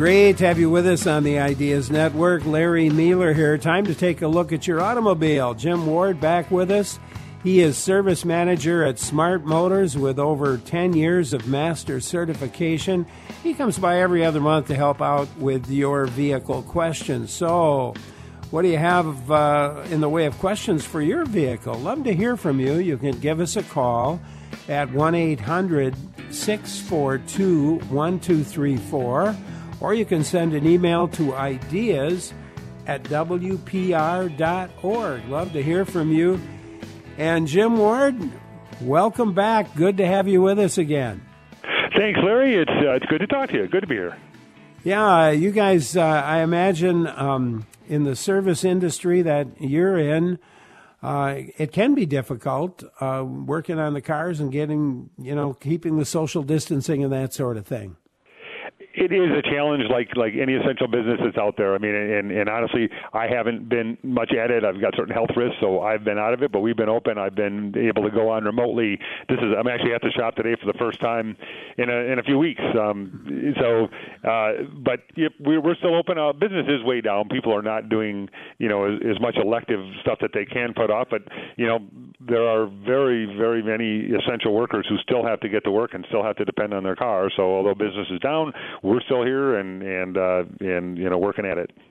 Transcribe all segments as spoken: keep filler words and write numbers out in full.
Great to have you with us on the Ideas Network. Larry Mueller here. Time to take a look at your automobile. Jim Ward back with us. He is service manager at Smart Motors with over ten years of master certification. He comes by every other month to help out with your vehicle questions. So, what do you have uh, in the way of questions for your vehicle? Love to hear from you. You can give us a call at one eight hundred six four two one two three four, or you can send an email to ideas at w p r dot org. Love to hear from you. And Jim Ward, welcome back. Good to have you with us again. Thanks, Larry. It's uh, it's good to talk to you. Good to be here. Yeah, you guys, uh, I imagine um, in the service industry that you're in, uh, it can be difficult uh, working on the cars and getting, you know, keeping the social distancing and that sort of thing. It is a challenge like like any essential business that's out there. I mean, and, and honestly, I haven't been much at it. I've got certain health risks, so I've been out of it, but we've been open. I've been able to go on remotely. This is I'm actually at the shop today for the first time in a in a few weeks. Um, so, uh, but if we're, we're still open. Uh, business is way down. People are not doing, you know, as, as much elective stuff that they can put off, but, you know, there are very, very many essential workers who still have to get to work and still have to depend on their cars. So although business is down, we're still here and and uh, and you know working at it.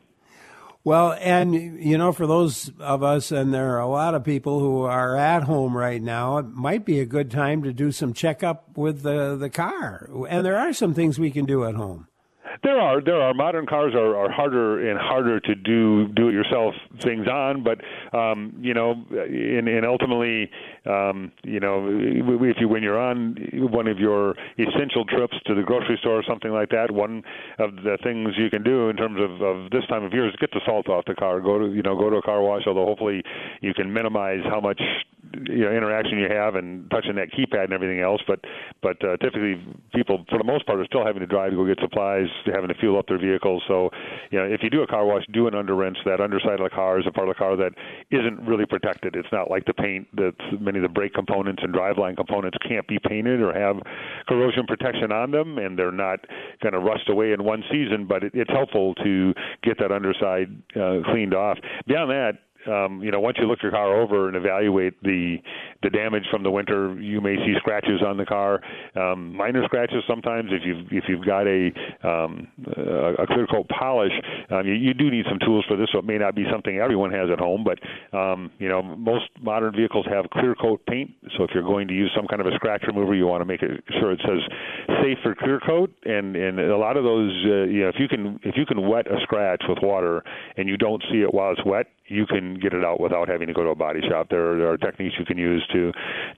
Well, and you know, for those of us, and there are a lot of people who are at home right now, it might be a good time to do some checkup with the the car. And there are some things we can do at home. There are there are modern cars are, are harder and harder to do do it yourself things on, but um, you know, and, and ultimately, um, you know, if you when you're on one of your essential trips to the grocery store or something like that, one of the things you can do in terms of, of this time of year is get the salt off the car. Go to you know go to a car wash. Although hopefully you can minimize how much you know interaction you have and touching that keypad and everything else. But but uh, typically people for the most part are still having to drive to go get supplies, having to fuel up their vehicles. So, you know, if you do a car wash, do an under rinse. That underside of the car is a part of the car that isn't really protected. It's not like the paint that many of the brake components and driveline components can't be painted or have corrosion protection on them, and they're not going to rust away in one season, but it, it's helpful to get that underside uh, cleaned off. Beyond that, Um, you know, once you look your car over and evaluate the the damage from the winter, you may see scratches on the car, um, minor scratches sometimes. If you've if you've got a um, a, a clear coat polish, um, you, you do need some tools for this. So it may not be something everyone has at home, but um, you know, most modern vehicles have clear coat paint. So if you're going to use some kind of a scratch remover, you want to make it sure it says safe for clear coat. And and a lot of those, uh, you know, if you can if you can wet a scratch with water and you don't see it while it's wet, you can get it out without having to go to a body shop. There are, there are techniques you can use to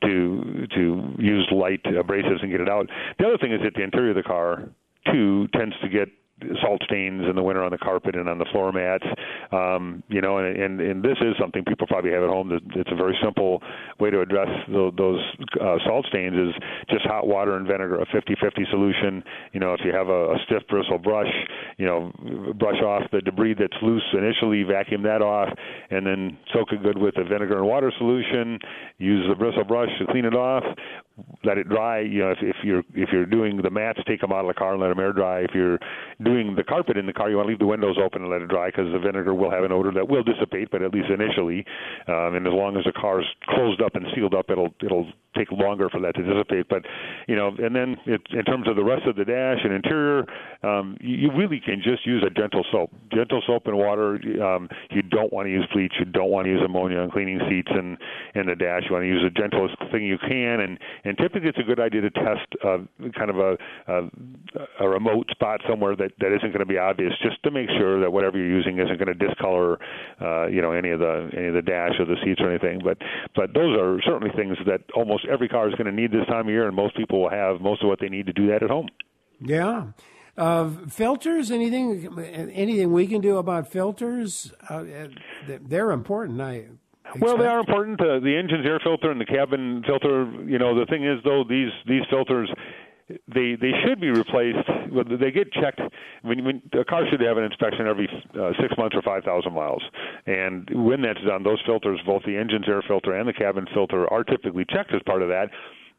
to to use light abrasives and get it out. The other thing is that the interior of the car, too, tends to get salt stains in the winter on the carpet and on the floor mats. Um, you know, and, and, and this is something people probably have at home. It's a very simple way to address those, those uh, salt stains is just hot water and vinegar, a fifty-fifty solution. You know, if you have a, a stiff bristle brush, you know, brush off the debris that's loose initially, vacuum that off, and then soak it good with a vinegar and water solution. Use the bristle brush to clean it off. Let it dry. You know, if, if you're if you're doing the mats, take them out of the car and let them air dry. If you're doing the carpet in the car, you want to leave the windows open and let it dry because the vinegar will have an odor that will dissipate, but at least initially. Um, and as long as the car's closed up and sealed up, it'll it'll take longer for that to dissipate. But you know, and then it, in terms of the rest of the dash and interior, um, you, you really can just use a gentle soap, gentle soap and water. Um, you don't want to use bleach. You don't want to use ammonia on cleaning seats and and the dash. You want to use the gentlest thing you can, and and typically it's a good idea to test uh, kind of a, a a remote spot somewhere that, that isn't going to be obvious, just to make sure that whatever you're using isn't going to discolor, uh, you know, any of the any of the dash or the seats or anything. But but those are certainly things that almost every car is going to need this time of year, and most people will have most of what they need to do that at home. Yeah. Uh, filters, anything anything we can do about filters? Uh, they're important, I expect. Well, they are important. Uh, the engine's air filter and the cabin filter, you know, the thing is, though, these these filters, they they should be replaced. They get checked. When, when a car should have an inspection every uh, six months or five thousand miles. And when that's done, those filters, both the engine's air filter and the cabin filter, are typically checked as part of that.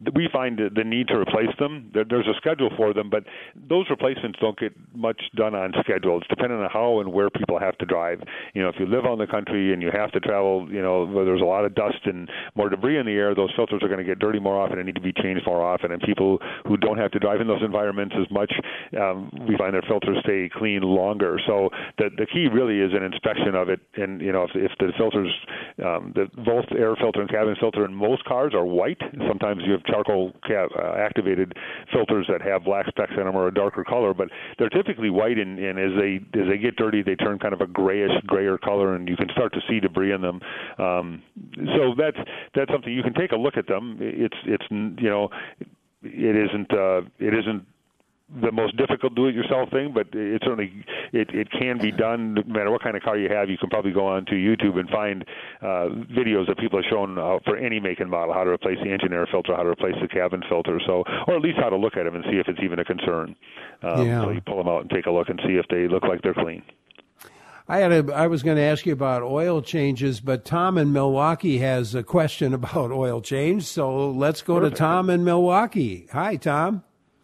we find the need to replace them. There's a schedule for them, but those replacements don't get much done on schedule. It's dependent on how and where people have to drive. You know, if you live on the country and you have to travel, you know, where there's a lot of dust and more debris in the air, those filters are going to get dirty more often and need to be changed more often. And people who don't have to drive in those environments as much, um, we find their filters stay clean longer. So the the key really is an inspection of it. And, you know, if, if the filters, um, the both air filter and cabin filter in most cars are white. Sometimes you have charcoal ca- uh, activated filters that have black specks in them or a darker color, but they're typically white, and, and as they as they get dirty, they turn kind of a grayish, grayer color, and you can start to see debris in them. Um, so that's that's something you can take a look at them. It's it's you know, it isn't uh, it isn't. the most difficult do-it-yourself thing, but it certainly it, it can be done. No matter what kind of car you have, you can probably go on to YouTube and find uh, videos that people have shown uh, for any make and model, how to replace the engine air filter, how to replace the cabin filter, so or at least how to look at them and see if it's even a concern. Um, yeah. So you pull them out and take a look and see if they look like they're clean. I had a, I was going to ask you about oil changes, but Tom in Milwaukee has a question about oil change, so let's go Perfect. to Tom in Milwaukee. Hi, Tom.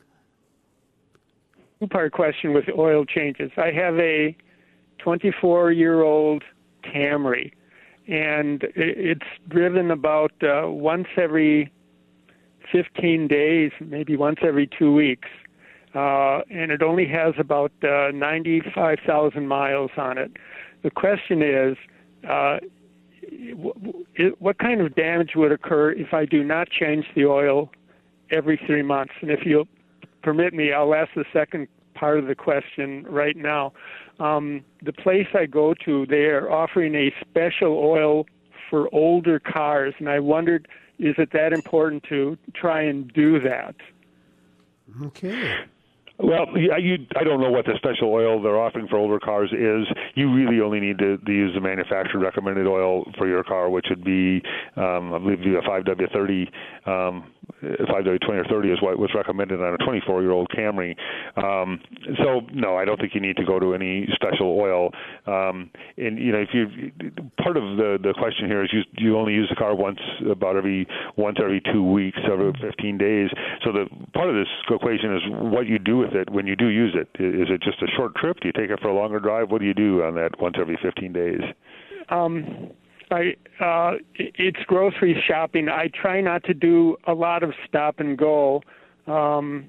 Two-part question with oil changes. I have a twenty-four-year-old Camry, and it's driven about uh, once every fifteen days, maybe once every two weeks, uh, and it only has about uh, ninety-five thousand miles on it. The question is, uh, what kind of damage would occur if I do not change the oil every three months? And if you'll permit me, I'll ask the second part of the question right now. Um, the place I go to, they're offering a special oil for older cars, and I wondered, is it that important to try and do that? Okay. Well, you, I don't know what the special oil they're offering for older cars is. You really only need to, to use the manufacturer recommended oil for your car, which would be, um, I believe, a five W thirty, um, five W twenty or thirty is what was recommended on a twenty-four-year-old Camry. Um, so, no, I don't think you need to go to any special oil. Um, and, you know, if you part of the, the question here is you, you only use the car once, about every once every two weeks, every fifteen days. So the part of this equation is what you do with it when you do use it. Is it just a short trip? Do you take it for a longer drive? What do you do on that once every fifteen days? Um, I uh, it's grocery shopping. I try not to do a lot of stop and go. Um,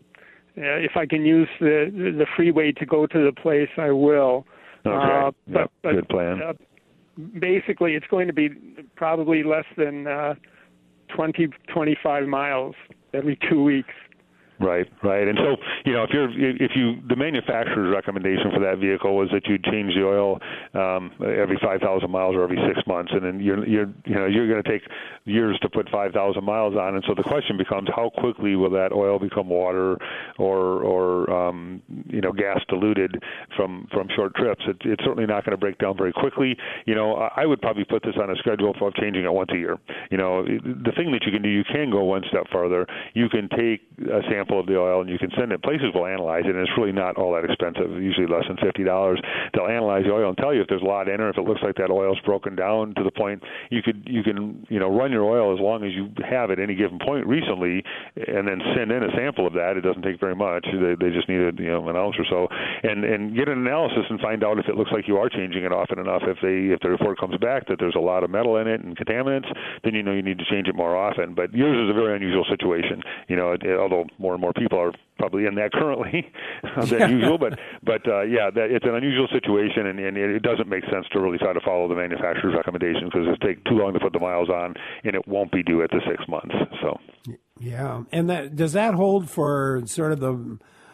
if I can use the the freeway to go to the place, I will. Okay, uh, but, yep. but, good plan. Uh, basically, it's going to be probably less than uh, twenty, twenty-five miles every two weeks. Right, right, and so you know if you're if you the manufacturer's recommendation for that vehicle was that you change the oil um, every five thousand miles or every six months, and then you're you're you know you're going to take years to put five thousand miles on, and so the question becomes how quickly will that oil become water or or um, you know gas diluted from from short trips? It, it's certainly not going to break down very quickly. You know I would probably put this on a schedule for changing it once a year. You know the thing that you can do, you can go one step further. You can take a sample of the oil and you can send it. Places will analyze it, and it's really not all that expensive, usually less than fifty dollars. They'll analyze the oil and tell you if there's a lot in it, if it looks like that oil's broken down to the point you could you can you know run your oil as long as you have at any given point recently, and then send in a sample of that. It doesn't take very much. They, they just need a, you know an ounce or so, and and get an analysis and find out if it looks like you are changing it often enough. If they if the report comes back that there's a lot of metal in it and contaminants, then you know you need to change it more often. But yours is a very unusual situation. You know, it, although more and more people are probably in that currently than usual, but but uh, yeah, that, it's an unusual situation, and, and it doesn't make sense to really try to follow the manufacturer's recommendations because it'll take too long to put the miles on, and it won't be due at the six months. So yeah, and that does that hold for sort of the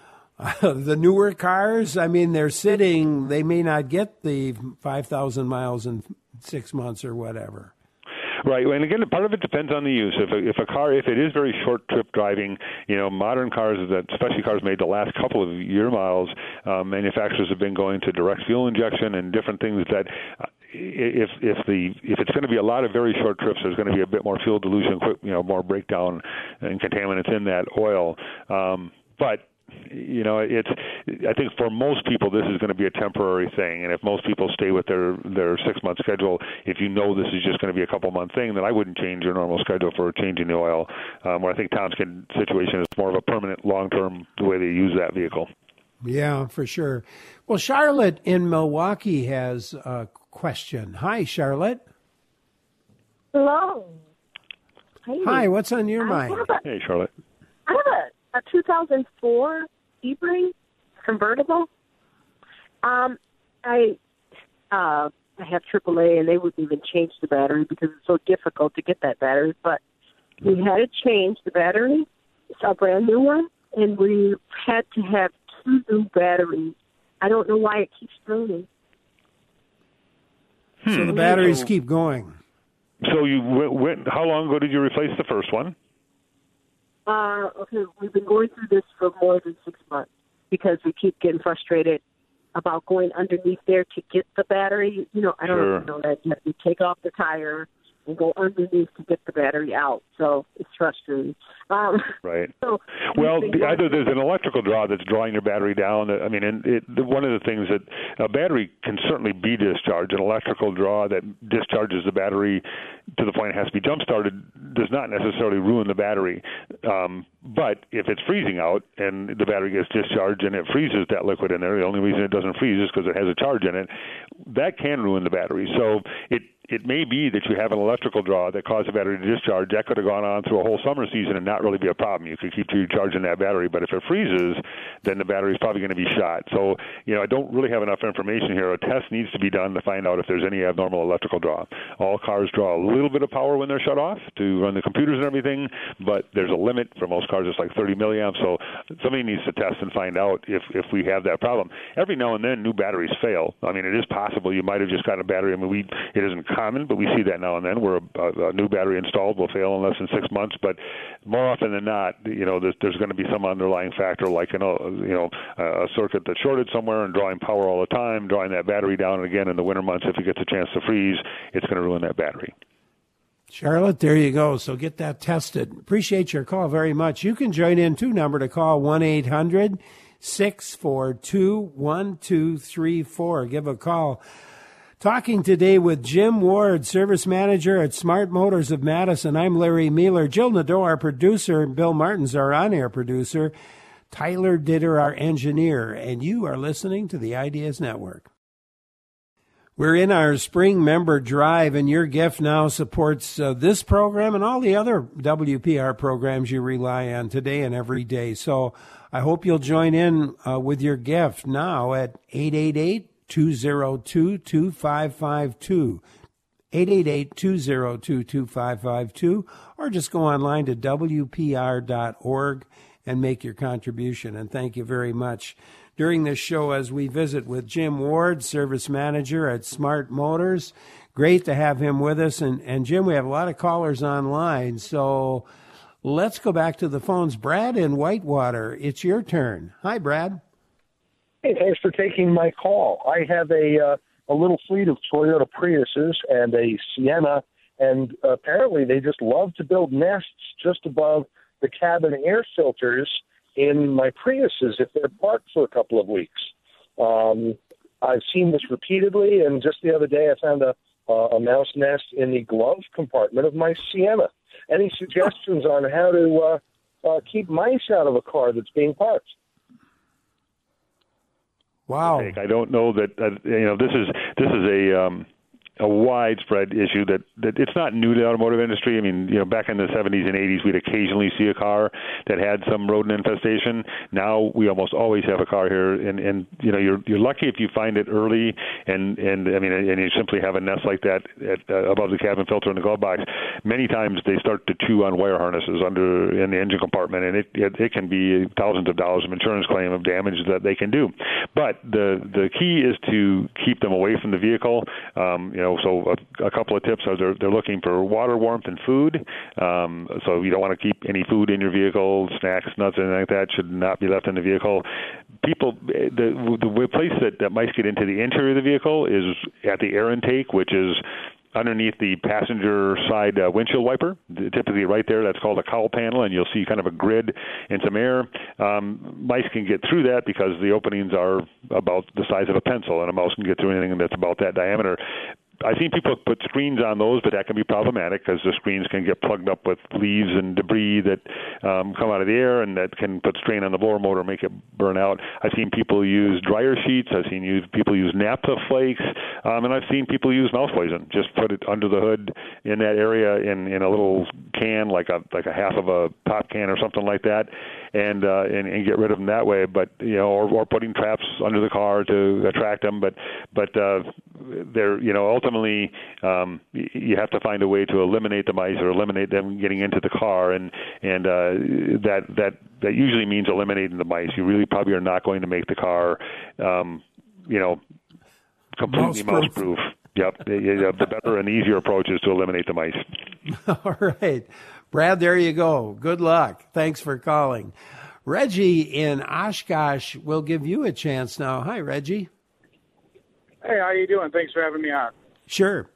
uh, the newer cars? I mean, they're sitting; they may not get the five thousand miles in six months or whatever. Right, and again, part of it depends on the use. If a, if a car, if it is very short trip driving, you know, modern cars, that especially cars made the last couple of year miles, um, manufacturers have been going to direct fuel injection and different things that. Uh, If if the if it's going to be a lot of very short trips, there's going to be a bit more fuel dilution, quick, you know, more breakdown and contaminants in that oil. Um, but you know, it's. I think for most people, this is going to be a temporary thing, and if most people stay with their their six month schedule, if you know this is just going to be a couple month thing, then I wouldn't change your normal schedule for changing the oil. Um, where I think Tom's situation is more of a permanent, long term the way they use that vehicle. Yeah, for sure. Well, Charlotte in Milwaukee has a question. Hi, Charlotte. Hello. Hey. Hi, what's on your I mind? A, hey, Charlotte. I have a, a two thousand four Sebring convertible. Um, I uh, I have triple A, and they wouldn't even change the battery because it's so difficult to get that battery. But we had to change the battery. It's a brand new one, and we had to have two new batteries. I don't know why it keeps burning. So the batteries keep going. So you went, went, how long ago did you replace the first one? Uh, okay, we've been going through this for more than six months because we keep getting frustrated about going underneath there to get the battery. You know, I don't Sure. know that you have to take off the tire and go underneath to get the battery out. So it's frustrating. Um, right. So well, either there's an electrical draw that's drawing your battery down. I mean, and it, one of the things that a battery can certainly be discharged. An electrical draw that discharges the battery to the point it has to be jump-started does not necessarily ruin the battery. Um, but if it's freezing out and the battery gets discharged and it freezes that liquid in there, the only reason it doesn't freeze is because it has a charge in it, that can ruin the battery. So it It may be that you have an electrical draw that caused the battery to discharge. That could have gone on through a whole summer season and not really be a problem. You could keep recharging that battery, but if it freezes, then the battery is probably going to be shot. So, you know, I don't really have enough information here. A test needs to be done to find out if there's any abnormal electrical draw. All cars draw a little bit of power when they're shut off to run the computers and everything, but there's a limit. For most cars, it's like thirty milliamps. So somebody needs to test and find out if, if we have that problem. Every now and then, new batteries fail. I mean, it is possible you might have just got a battery. I mean, we it isn't common, but we see that now and then where a, a new battery installed will fail in less than six months. But more often than not, you know, there's, there's going to be some underlying factor like, you know, you know, a circuit that's shorted somewhere and drawing power all the time, drawing that battery down. And again, in the winter months, if it gets a chance to freeze, it's going to ruin that battery. Charlotte, there you go. So get that tested. Appreciate your call very much. You can join in, too. Number to call, one eight hundred six four two one two three four. Give a call. Talking today with Jim Ward, Service Manager at Smart Motors of Madison. I'm Larry Mueller. Jill Nadeau, our producer, and Bill Martins, our on-air producer. Tyler Ditter, our engineer. And you are listening to the Ideas Network. We're in our spring member drive, and your gift now supports uh, this program and all the other W P R programs you rely on today and every day. So I hope you'll join in uh, with your gift now at eight eight eight, two oh two, two five five two, eight eight eight, two oh two, two five five two, or just go online to W P R dot org and make your contribution. And thank you very much. During this show, as we visit with Jim Ward, Service Manager at Smart Motors. Great to have him with us. And, and Jim, we have a lot of callers online, so let's go back to the phones. Brad in Whitewater, it's your turn. Hi, Brad. Hey, thanks for taking my call. I have a uh, a little fleet of Toyota Priuses and a Sienna, and apparently they just love to build nests just above the cabin air filters in my Priuses if they're parked for a couple of weeks. Um, I've seen this repeatedly, and just the other day I found a, uh, a mouse nest in the glove compartment of my Sienna. Any suggestions on how to uh, uh, keep mice out of a car that's being parked? Wow. I don't know that, uh, you know, this is this is a um, a widespread issue that, that it's not new to the automotive industry. I mean, you know, back in the seventies and eighties, we'd occasionally see a car that had some rodent infestation. Now we almost always have a car here, and, and you know, you're you're lucky if you find it early, and, and I mean, and you simply have a nest like that at, uh, above the cabin filter in the glove box. Many times they start to chew on wire harnesses under in the engine compartment, and it it, it can be thousands of dollars of insurance claim of damage that they can do. But the the key is to keep them away from the vehicle. Um, you know, so a, a couple of tips are they're, they're looking for water, warmth, and food. Um, so you don't want to keep any food in your vehicle, snacks, nuts, anything like that should not be left in the vehicle. People, the the place that, that mice get into the interior of the vehicle is at the air intake, which is underneath the passenger side uh, windshield wiper, typically right there. That's called a cowl panel, and you'll see kind of a grid and some air. Um, mice can get through that because the openings are about the size of a pencil, and a mouse can get through anything that's about that diameter. I've seen people put screens on those, but that can be problematic because the screens can get plugged up with leaves and debris that um, come out of the air, and that can put strain on the blower motor, make it burn out. I've seen people use dryer sheets. I've seen use, people use naphtha flakes, um, and I've seen people use mouse poison. Just put it under the hood in that area in, in a little can, like a like a half of a pop can or something like that, and uh, and, and get rid of them that way. But you know, or, or putting traps under the car to attract them. But but uh, they're you know ultimately um, you have to find a way to eliminate the mice or eliminate them getting into the car, and and uh, that that that usually means eliminating the mice. You really probably are not going to make the car um, you know completely mouse-proof. Yep, the, the better and easier approach is to eliminate the mice. All right. Brad, there you go. Good luck. Thanks for calling. Reggie in Oshkosh will give you a chance now. Hi, Reggie. Hey, how you doing? Thanks for having me on. Sure.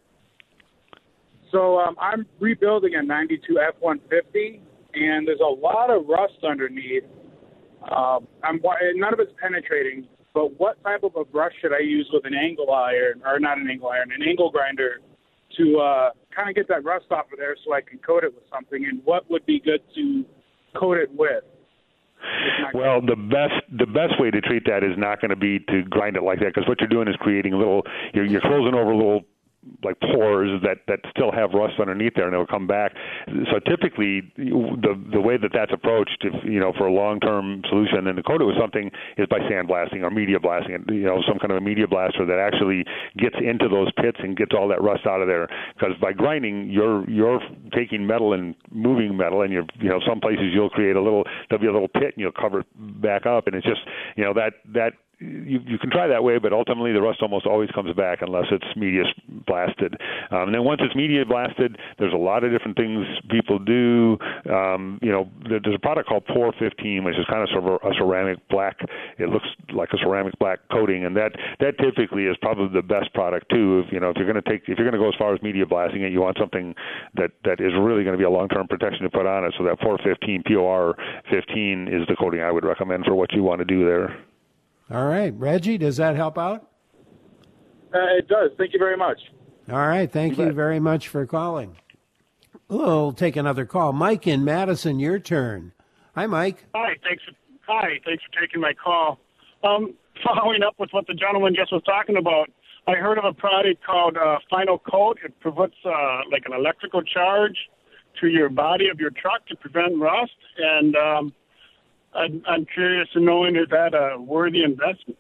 So um, I'm rebuilding a ninety-two F one fifty, and there's a lot of rust underneath. Um, I'm none of it's penetrating, but what type of a brush should I use with an angle iron, or not an angle iron, an angle grinder, to uh, kind of get that rust off of there so I can coat it with something, and what would be good to coat it with? Well, the best the best way to treat that is not going to be to grind it like that, because what you're doing is creating little, you're, you're closing over little like pores that, that still have rust underneath there, and it'll come back. So typically, the the way that that's approached, if, you know, for a long-term solution, and to coat it with something, is by sandblasting or media blasting. You know, some kind of a media blaster that actually gets into those pits and gets all that rust out of there. Because by grinding, you're you're taking metal and moving metal, and you're you know some places you'll create a little there'll be a little pit, and you'll cover it back up, and it's just you know that that. You, you can try that way, but ultimately the rust almost always comes back unless it's media blasted. Um, and then once it's media blasted, there's a lot of different things people do. Um, you know, there, there's a product called Por fifteen, which is kind of sort of a ceramic black. It looks like a ceramic black coating, and that that typically is probably the best product too. If you know, if you're going to take, if you're going to go as far as media blasting it, you want something that that is really going to be a long-term protection to put on it. So that Por fifteen, P O R fifteen, is the coating I would recommend for what you want to do there. All right. Reggie, does that help out? Uh, it does. Thank you very much. All right. Thank you, you very much for calling. We'll take another call. Mike in Madison, your turn. Hi, Mike. Hi. Thanks for, hi. Thanks for taking my call. Um, following up with what the gentleman just was talking about, I heard of a product called uh, Final Coat. It prevents uh, like an electrical charge to your body of your truck to prevent rust, and um, I'm, I'm curious to knowing, is that a worthy investment?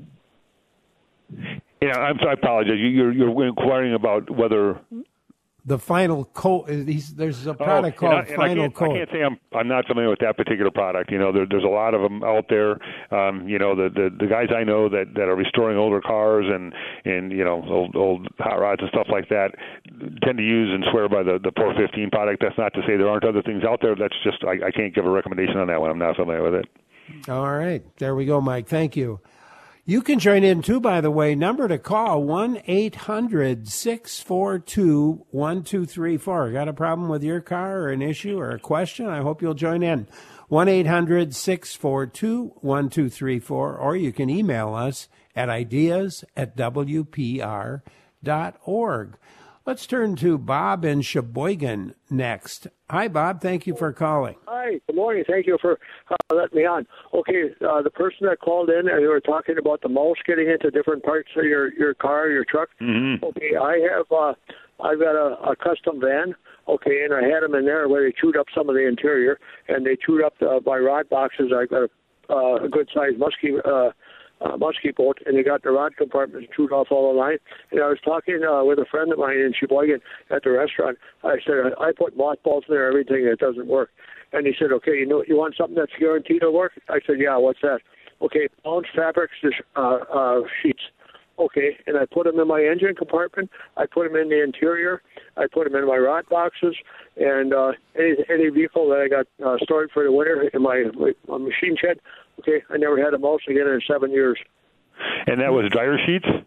Yeah, I'm sorry, I apologize. You, you're, you're inquiring about whether the Final Coat. There's a product oh, called and I, and Final I Coat. I can't say I'm I'm not familiar with that particular product. You know, there, there's a lot of them out there. Um, you know, the, the the guys I know that, that are restoring older cars and and you know old old hot rods and stuff like that tend to use and swear by the the Por fifteen product. That's not to say there aren't other things out there. That's just I, I can't give a recommendation on that one. I'm not familiar with it. All right, there we go, Mike. Thank you. You can join in, too, by the way. Number to call, one eight hundred six four two one two three four. Got a problem with your car or an issue or a question? I hope you'll join in. one eight hundred six four two one two three four, or you can email us at ideas at w p r dot org. Let's turn to Bob in Sheboygan next. Hi, Bob. Thank you for calling. Hi. Good morning. Thank you for uh, letting me on. Okay, uh, the person that called in, and they were talking about the mouse getting into different parts of your, your car, your truck. Mm-hmm. Okay, I have uh, I've got a, a custom van. Okay, and I had them in there where they chewed up some of the interior, and they chewed up the, my rod boxes. I got a, uh, a good-sized musky uh, uh, musky boat, and they got the rod compartments chewed off all the line. And I was talking uh, with a friend of mine in Sheboygan at the restaurant. I said, I put mothballs in there, everything, that doesn't work. And he said, okay, you know, you want something that's guaranteed to work? I said, yeah, what's that? Okay, Bounce Fabrics uh, uh, sheets. Okay, and I put them in my engine compartment. I put them in the interior. I put them in my rod boxes. And uh, any, any vehicle that I got uh, stored for the winter in my, my machine shed, okay, I never had a mouse again in seven years. And that was dryer sheets?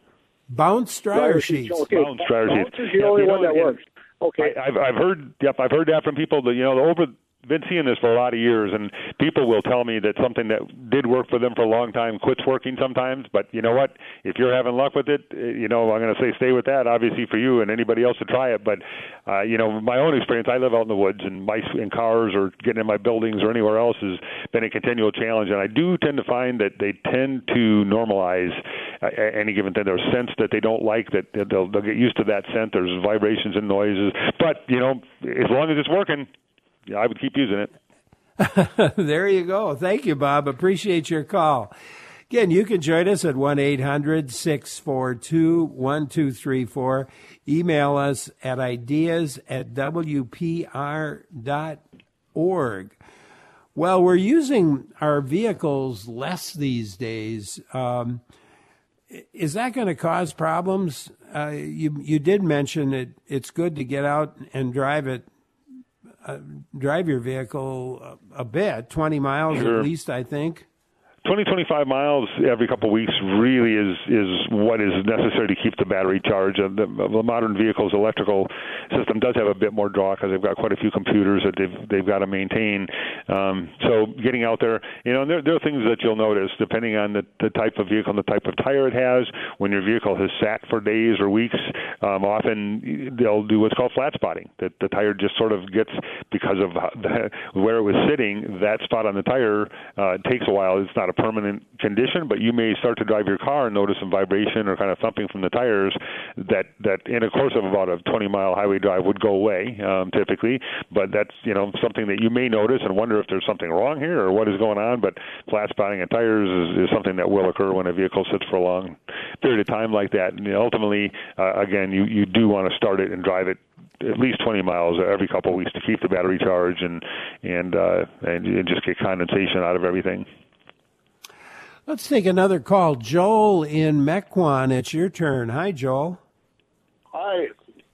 Bounce dryer sheets. Okay, Bounce dryer sheets. Bounce is the only you know, one that and works. Okay. I, I've I've heard yep I've heard that from people that you know the over. Been seeing this for a lot of years, and people will tell me that something that did work for them for a long time quits working sometimes. But you know what? If you're having luck with it, you know I'm going to say stay with that. Obviously for you and anybody else to try it. But uh, you know my own experience. I live out in the woods, and mice in cars or getting in my buildings or anywhere else has been a continual challenge. And I do tend to find that they tend to normalize uh, any given thing. There's a sense that they don't like that they'll, they'll get used to that scent. There's vibrations and noises. But you know as long as it's working. Yeah, I would keep using it. There you go. Thank you, Bob. Appreciate your call. Again, you can join us at one eight hundred six four two one two three four. Email us at ideas at w p r dot org. Well, we're using our vehicles less these days. Um, is that going to cause problems? Uh, you you did mention it. It's good to get out and drive it. Uh, drive your vehicle a, a bit, twenty miles Sure. at least, I think. twenty, twenty-five miles every couple of weeks really is is what is necessary to keep the battery charged. Uh, the, the modern vehicle's electrical system does have a bit more draw because they've got quite a few computers that they've they've got to maintain. Um, so getting out there, you know, there, there are things that you'll notice depending on the, the type of vehicle and the type of tire it has. When your vehicle has sat for days or weeks, um, often they'll do what's called flat spotting. That the tire just sort of gets, because of the, where it was sitting, that spot on the tire uh, takes a while. It's not a permanent condition, but you may start to drive your car and notice some vibration or kind of thumping from the tires that, that in a course of about a twenty mile highway drive would go away um, typically, but that's, you know, something that you may notice and wonder if there's something wrong here or what is going on. But flat spotting of tires is, is something that will occur when a vehicle sits for a long period of time like that. And ultimately, uh, again, you, you do want to start it and drive it at least twenty miles every couple of weeks to keep the battery charged and and, uh, and and just get condensation out of everything. Let's take another call. Joel in Mequon, it's your turn. Hi, Joel. Hi.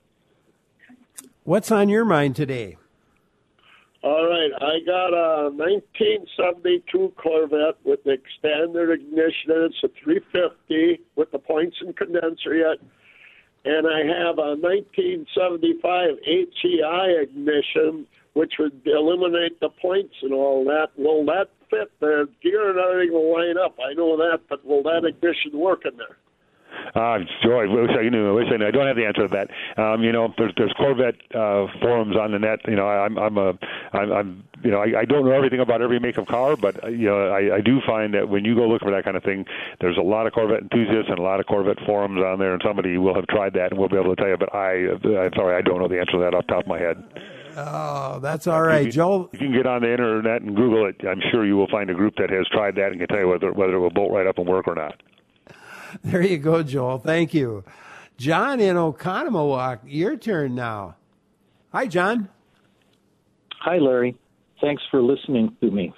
What's on your mind today? All right. I got a nineteen seventy-two Corvette with the extended ignition. It's a three fifty with the points and condenser yet. And I have a nineteen seventy-five H E I ignition, which would eliminate the points and all that. Will that fit? The gear and everything will line up. I know that, but will that ignition work in there? Uh, Joy, I wish I knew. I wish I knew. I don't have the answer to that. Um, you know, there's, there's Corvette uh, forums on the net. You know, I'm, I'm a, I'm, I'm you know, I, I don't know everything about every make of car, but uh, you know, I, I do find that when you go look for that kind of thing, there's a lot of Corvette enthusiasts and a lot of Corvette forums on there, and somebody will have tried that and will be able to tell you. But I, I'm sorry, I don't know the answer to that off the top of my head. Oh, that's all right, you, Joel. If you can get on the internet and Google it, I'm sure you will find a group that has tried that and can tell you whether whether it will bolt right up and work or not. There you go, Joel. Thank you. John in Oconomowoc, your turn now. Hi, John. Hi, Larry. Thanks for listening to me.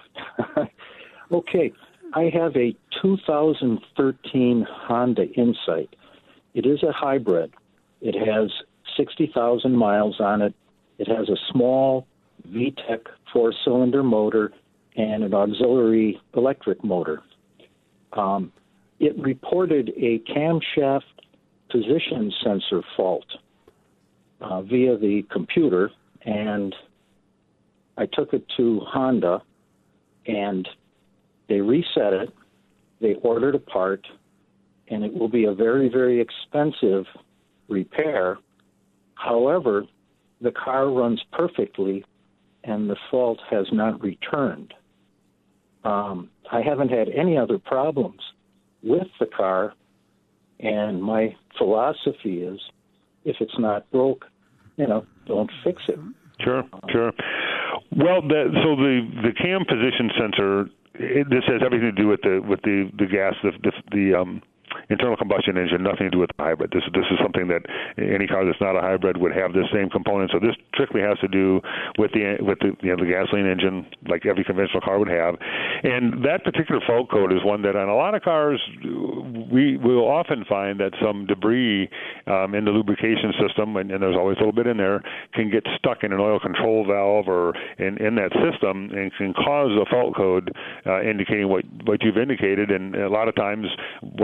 Okay, I have a two thousand thirteen Honda Insight. It is a hybrid. It has sixty thousand miles on it. It has a small V TEC four-cylinder motor and an auxiliary electric motor. Um, it reported a camshaft position sensor fault uh, via the computer, and I took it to Honda, and they reset it. They ordered a part, and it will be a very, very expensive repair. However, the car runs perfectly, and the fault has not returned. Um, I haven't had any other problems with the car, and my philosophy is, if it's not broke, you know, don't fix it. Sure, sure. Well, the, so the the cam position sensor, it, this has everything to do with the with the the gas, the the, the um. internal combustion engine, nothing to do with the hybrid. This, this is something that any car that's not a hybrid would have the same components. So this strictly has to do with the with the you know the gasoline engine, like every conventional car would have. And that particular fault code is one that on a lot of cars we will often find that some debris um, in the lubrication system, and, and there's always a little bit in there, can get stuck in an oil control valve or in, in that system and can cause a fault code uh, indicating what, what you've indicated. And a lot of times when the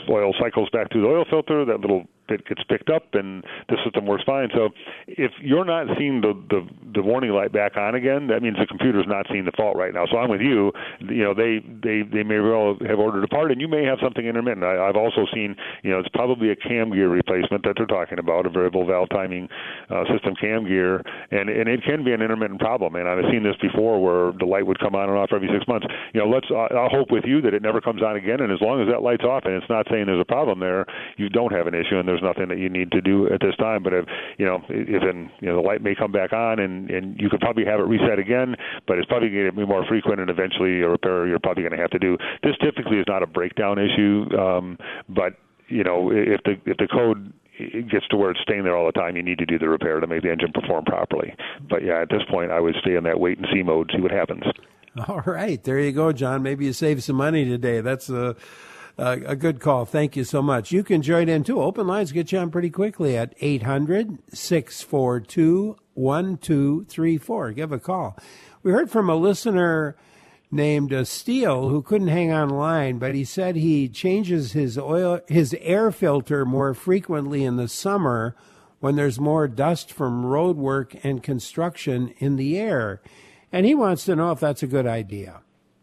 oil cycles back through the oil filter, that little bit gets picked up, and the system works fine. So if you're not seeing the, the, the warning light back on again, that means the computer's not seeing the fault right now. So I'm with you. You know, they, they, they may well have ordered a part, and you may have something intermittent. I, I've also seen, you know, it's probably a cam gear replacement that they're talking about, a variable valve timing uh, system cam gear, and, and it can be an intermittent problem. And I've seen this before where the light would come on and off every six months. You know, let's, I'll hope with you that it never comes on again, and as long as that light's off and it's not saying there's a problem there, you don't have an issue, and there's nothing that you need to do at this time. But if you know, if in, you know, the light may come back on, and, and you could probably have it reset again, but it's probably going to be more frequent, and eventually a repair you're probably going to have to do. This typically is not a breakdown issue, um, but you know, if the if the code it gets to where it's staying there all the time, you need to do the repair to make the engine perform properly. But yeah, at this point, I would stay in that wait and see mode, see what happens. All right, there you go, John. Maybe you save some money today. That's a a, a good call. Thank you so much. You can join in too. Open lines get you on pretty quickly at eight hundred, six four two, one two three four. Give a call. We heard from a listener named uh, Steele who couldn't hang on line, but he said he changes his oil, his air filter more frequently in the summer when there's more dust from road work and construction in the air. And he wants to know if that's a good idea.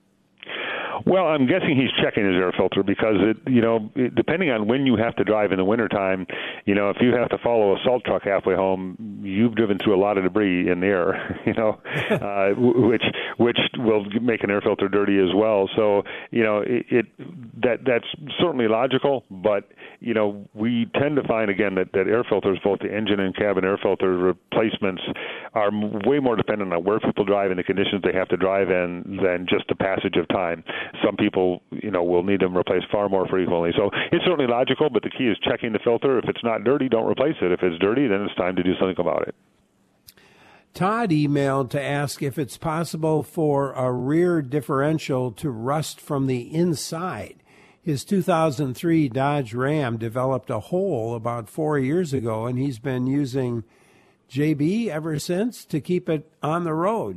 Well, I'm guessing he's checking his air filter because, it, you know, it, depending on when you have to drive in the wintertime, you know, if you have to follow a salt truck halfway home, you've driven through a lot of debris in the air, you know, uh, which which will make an air filter dirty as well. So, you know, it, it that that's certainly logical, but, you know, we tend to find, again, that, that air filters, both the engine and cabin air filter replacements, are way more dependent on where people drive and the conditions they have to drive in than just the passage of time. Some people, you know, will need them replaced far more frequently. So it's certainly logical, but the key is checking the filter. If it's not dirty, don't replace it. If it's dirty, then it's time to do something about it. Todd emailed to ask if it's possible for a rear differential to rust from the inside. His two thousand three Dodge Ram developed a hole about four years ago, and he's been using J B ever since to keep it on the road.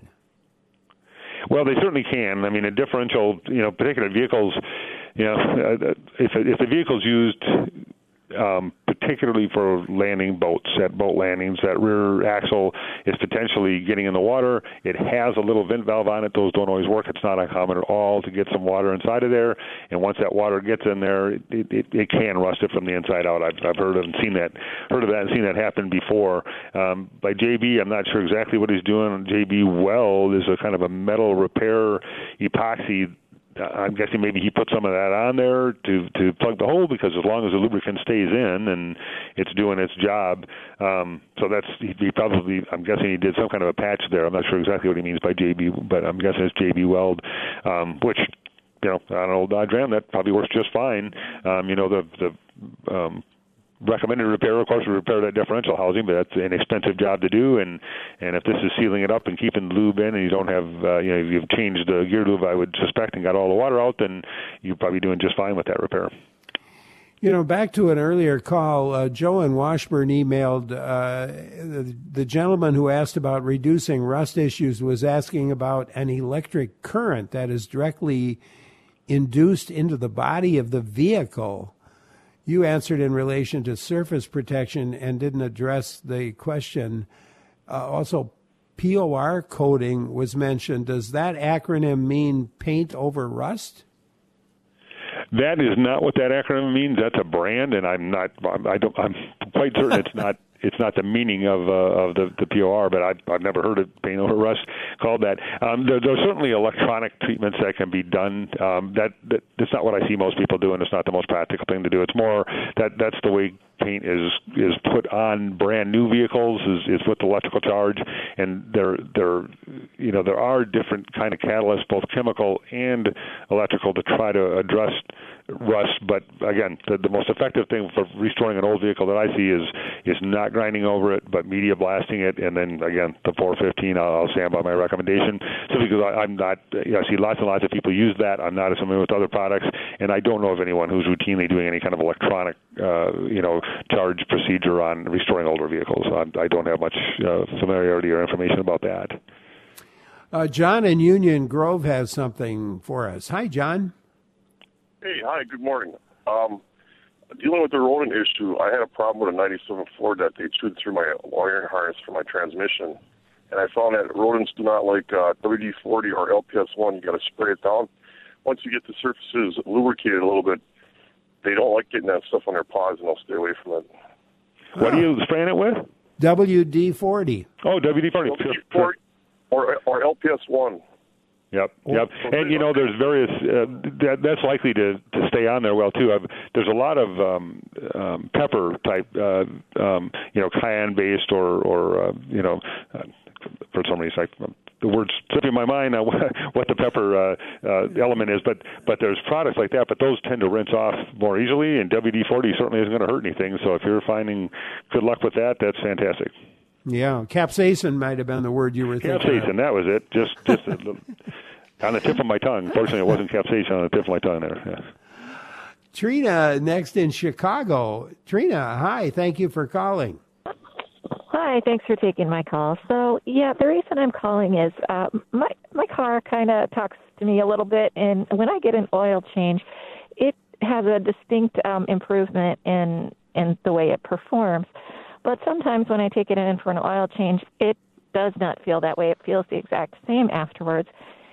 Well, they certainly can. I mean, a differential, you know, particular vehicles, you know, if if the vehicle's used um, particularly for landing boats at boat landings, that rear axle is potentially getting in the water. It has a little vent valve on it. Those don't always work. It's not uncommon at all to get some water inside of there. And once that water gets in there, it, it, it can rust it from the inside out. I've, I've heard of and seen that, heard of that and seen that happen before. Um, by J B, I'm not sure exactly what he's doing. J B Weld is a kind of a metal repair epoxy. I'm guessing maybe he put some of that on there to, to plug the hole, because as long as the lubricant stays in and it's doing its job, um, so that's he, he probably, I'm guessing he did some kind of a patch there. I'm not sure exactly what he means by J B, but I'm guessing it's J B Weld, um, which, you know, on an old Dodge Ram, that probably works just fine. Um, you know, the, the um, recommended repair, of course, would repair that differential housing, but that's an expensive job to do. And, and if this is sealing it up and keeping the lube in, and you don't have, uh, you know, if you've changed the gear lube, I would suspect, and got all the water out, then you're probably doing just fine with that repair. You know, back to an earlier call, uh, Joe in Washburn emailed, uh, the, the gentleman who asked about reducing rust issues was asking about an electric current that is directly induced into the body of the vehicle. You answered in relation to surface protection and didn't address the question. Uh, also, P O R coating was mentioned. Does that acronym mean paint over rust? That is not what that acronym means. That's a brand, and I'm not. I don't. I'm quite certain it's not. It's not the meaning of uh, of the, the P O R, but I've, I've never heard it paint over rust called that. Um, there, there's certainly electronic treatments that can be done. Um, that, that that's not what I see most people doing. It's not the most practical thing to do. It's more that that's the way paint is is put on brand new vehicles, is, is with electrical charge, and there there you know there are different kind of catalysts, both chemical and electrical, to try to address rust. But again, the, the most effective thing for restoring an old vehicle that I see is is not grinding over it, but media blasting it. And then again, the four fifteen, I'll, I'll stand by my recommendation. So because I, I'm not, you know, I see lots and lots of people use that. I'm not as familiar with other products, and I don't know of anyone who's routinely doing any kind of electronic, uh, you know, charge procedure on restoring older vehicles. I, I don't have much uh, familiarity or information about that. Uh, John in Union Grove has something for us. Hi, John. Hey, hi, good morning. Um, dealing with the rodent issue, I had a problem with a ninety-seven Ford that they chewed through my wiring harness for my transmission. And I found that rodents do not like uh, W D forty or L P S one. You got to spray it down. Once you get the surfaces lubricated a little bit, they don't like getting that stuff on their paws, and they'll stay away from it. What are you spraying it with? W D forty. Oh, W D forty. W D forty or, or L P S one. Yep, yep. And, you know, there's various, uh, that, that's likely to, to stay on there well, too. I've, there's a lot of um, um, pepper type, uh, um, you know, cayenne-based or, or uh, you know, uh, for some reason, I, the word's slipping my mind uh, what the pepper uh, uh, element is, but but there's products like that, but those tend to rinse off more easily, and W D forty certainly isn't going to hurt anything. So if you're finding good luck with that, that's fantastic. Yeah, capsaicin might have been the word you were thinking Capsaicin, of. that was it. Just just a little, on the tip of my tongue. Fortunately, it wasn't capsaicin on the tip of my tongue there. Yeah. Trina, next in Chicago. Trina, hi. Thank you for calling. Hi, thanks for taking my call. So, yeah, the reason I'm calling is uh, my my car kind of talks to me a little bit, and when I get an oil change, it has a distinct um, improvement in in the way it performs. But sometimes when I take it in for an oil change, it does not feel that way. It feels the exact same afterwards.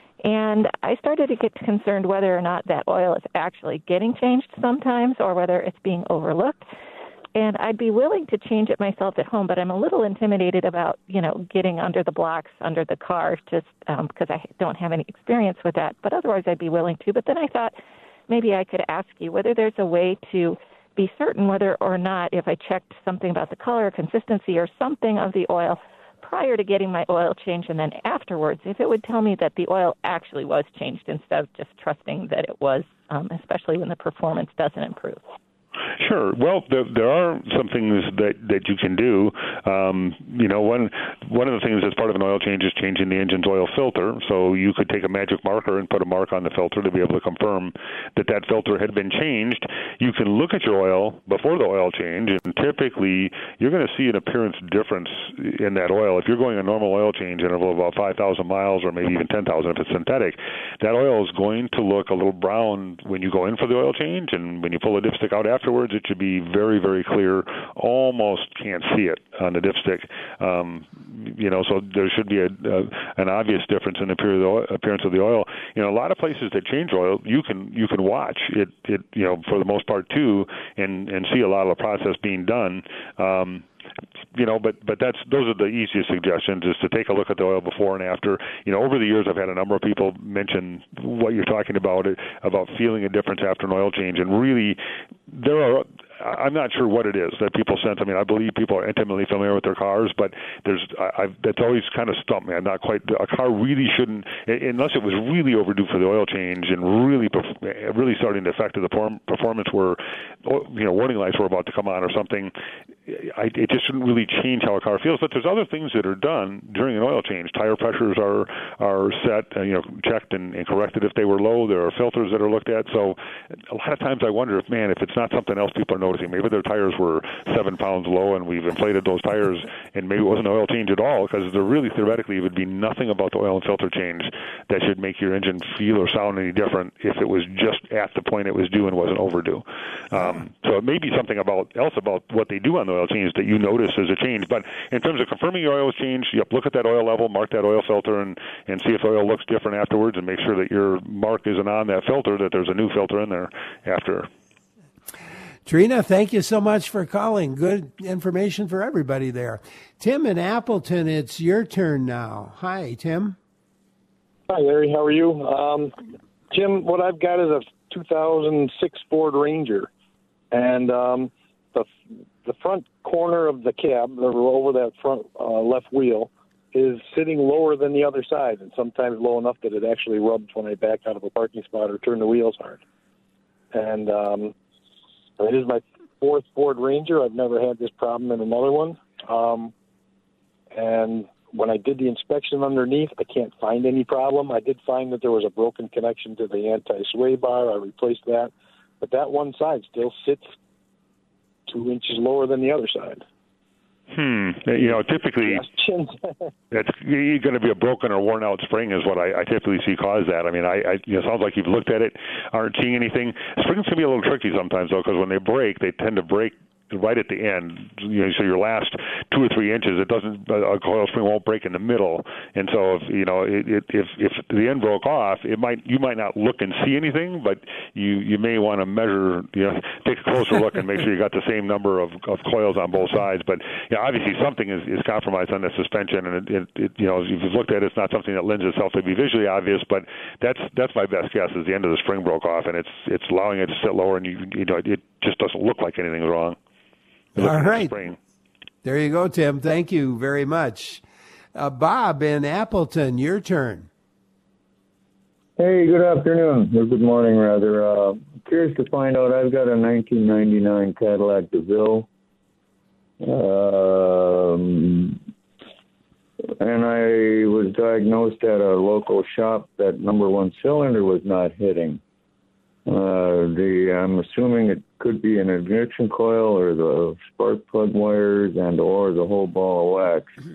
And I started to get concerned whether or not that oil is actually getting changed sometimes or whether it's being overlooked. And I'd be willing to change it myself at home, but I'm a little intimidated about, you know, getting under the blocks, under the car, just um, because I don't have any experience with that. But otherwise, I'd be willing to. But then I thought maybe I could ask you whether there's a way to be certain whether or not, if I checked something about the color, consistency, or something of the oil prior to getting my oil change and then afterwards, if it would tell me that the oil actually was changed instead of just trusting that it was, um, especially when the performance doesn't improve. Sure. Well, there, there are some things that, that you can do. Um, you know, one one of the things that's part of an oil change is changing the engine's oil filter. So you could take a magic marker and put a mark on the filter to be able to confirm that that filter had been changed. You can look at your oil before the oil change, and typically you're going to see an appearance difference in that oil. If you're going a normal oil change interval of about five thousand miles or maybe even ten thousand if it's synthetic, that oil is going to look a little brown when you go in for the oil change, and when you pull the dipstick out afterwards, it should be very, very clear. Almost can't see it on the dipstick. Um, you know, so there should be a, a, an obvious difference in the appearance of the oil. You know, a lot of places that change oil, you can you can watch it. It you know, for the most part too, and and see a lot of the process being done. Um, You know, but but that's those are the easiest suggestions, is to take a look at the oil before and after. You know, over the years, I've had a number of people mention what you're talking about, about feeling a difference after an oil change, and really, there are. I'm not sure what it is that people sense. I mean, I believe people are intimately familiar with their cars, but there's I, I've, that's always kind of stumped me. I'm not quite. A car really shouldn't, unless it was really overdue for the oil change and really, really starting to affect the performance, where, you know, warning lights were about to come on or something. I, it just shouldn't really change how a car feels. But there's other things that are done during an oil change. Tire pressures are are set, uh, you know, checked and, and corrected if they were low. There are filters that are looked at. So a lot of times I wonder if, man, if it's not something else people are noticing. Maybe their tires were seven pounds low and we've inflated those tires, and maybe it wasn't an oil change at all, because there really theoretically would be nothing about the oil and filter change that should make your engine feel or sound any different if it was just at the point it was due and wasn't overdue. Um, so it may be something about else about what they do on the oil change that you notice as a change. But in terms of confirming your oil was changed, yep, look at that oil level, mark that oil filter, and, and see if the oil looks different afterwards, and make sure that your mark isn't on that filter, that there's a new filter in there after. Trina, thank you so much for calling. Good information for everybody there. Tim in Appleton, it's your turn now. Hi, Tim. Hi, Larry. How are you? Um, Jim, what I've got is a two thousand six Ford Ranger, and um, the the front corner of the cab, over that front uh, left wheel, is sitting lower than the other side, and sometimes low enough that it actually rubs when I back out of a parking spot or turn the wheels hard. And um, it is my fourth Ford Ranger. I've never had this problem in another one. Um, and when I did the inspection underneath, I can't find any problem. I did find that there was a broken connection to the anti-sway bar. I replaced that. But that one side still sits two inches lower than the other side. Hmm. You know, typically that's going to be a broken or worn out spring is what I, I typically see cause that. I mean, I, I you know, it sounds like you've looked at it, aren't seeing anything. Springs can be a little tricky sometimes though, because when they break, they tend to break right at the end. You know, so your last two or three inches, it doesn't. A coil spring won't break in the middle, and so if you know, it, it, if if the end broke off, it might you might not look and see anything, but you you may want to measure. You know, take a closer look and make sure you got the same number of, of coils on both sides. But you know, obviously something is, is compromised on the suspension, and it, it, it you know, if you've looked at it, it's not something that lends itself to be visually obvious. But that's that's my best guess is the end of the spring broke off, and it's it's allowing it to sit lower, and you you know, it just doesn't look like anything's wrong. All right. There you go, Tim. Thank you very much. Uh, Bob in Appleton, your turn. Hey, good afternoon, or good morning, rather. Uh, curious to find out, I've got a nineteen ninety-nine Cadillac DeVille, um, and I was diagnosed at a local shop that number one cylinder was not hitting. Uh, the I'm assuming it could be an ignition coil or the spark plug wires and or the whole ball of wax.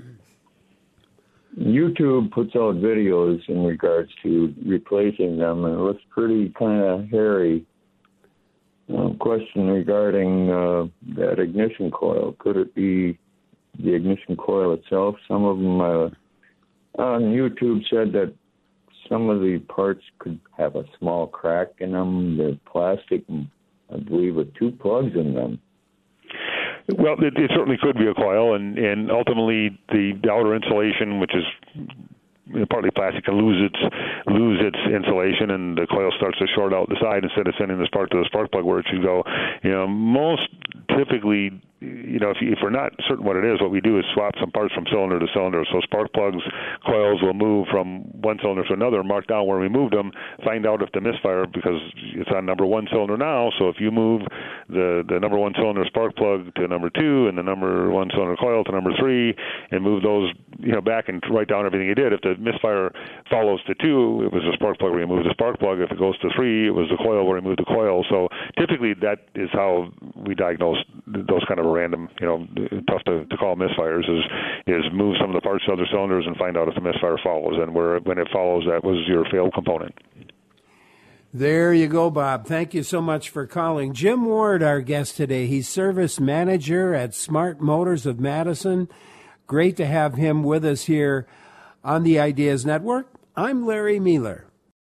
YouTube puts out videos in regards to replacing them, and it looks pretty kind of hairy. Uh, question regarding uh, that ignition coil. Could it be the ignition coil itself? Some of them uh, on YouTube said that some of the parts could have a small crack in them. They're plastic, I believe, with two plugs in them. Well, it, it certainly could be a coil, and, and ultimately the outer insulation, which is partly plastic, can lose its lose its insulation, and the coil starts to short out the side instead of sending the spark to the spark plug where it should go. You know, most typically, you know, if, you, if we're not certain what it is, what we do is swap some parts from cylinder to cylinder. So spark plugs, coils will move from one cylinder to another, mark down where we moved them, find out if the misfire, because it's on number one cylinder now. So if you move the, the number one cylinder spark plug to number two and the number one cylinder coil to number three and move those, you know, back and write down everything you did. If the misfire follows to two, it was the spark plug where you moved the spark plug. If it goes to three, it was the coil where you moved the coil. So typically that is how we diagnose those kind of random, you know, tough to, to call misfires, is is move some of the parts to other cylinders and find out if the misfire follows. And where when it follows, that was your failed component. There you go, Bob. Thank you so much for calling. Jim Ward, our guest today. He's service manager at Smart Motors of Madison. Great to have him with us here on the Ideas Network. I'm Larry Mueller.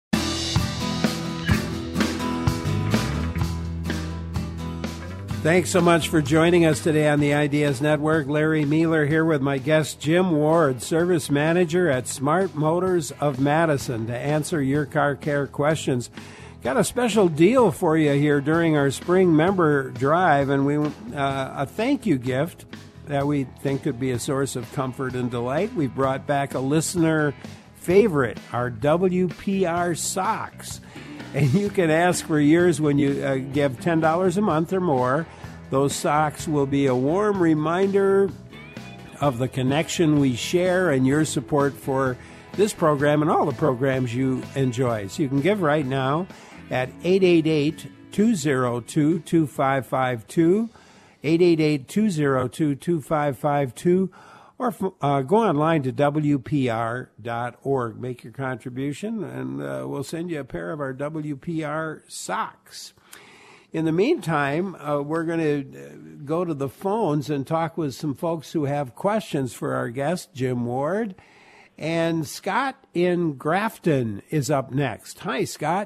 Thanks so much for joining us today on the Ideas Network. Larry Mueller here with my guest, Jim Ward, service manager at Smart Motors of Madison, to answer your car care questions. Got a special deal for you here during our spring member drive, and we uh, a thank you gift that we think could be a source of comfort and delight. We've brought back a listener favorite, our W P R socks. And you can ask for yours when you uh, give ten dollars a month or more. Those socks will be a warm reminder of the connection we share and your support for this program and all the programs you enjoy. So you can give right now at eight eight eight, two oh two, two five five two, eight eight eight, two oh two, two five five two, or uh, go online to W P R dot org. Make your contribution, and uh, we'll send you a pair of our W P R socks. In the meantime, uh, we're going to go to the phones and talk with some folks who have questions for our guest, Jim Ward. And Scott in Grafton is up next. Hi, Scott.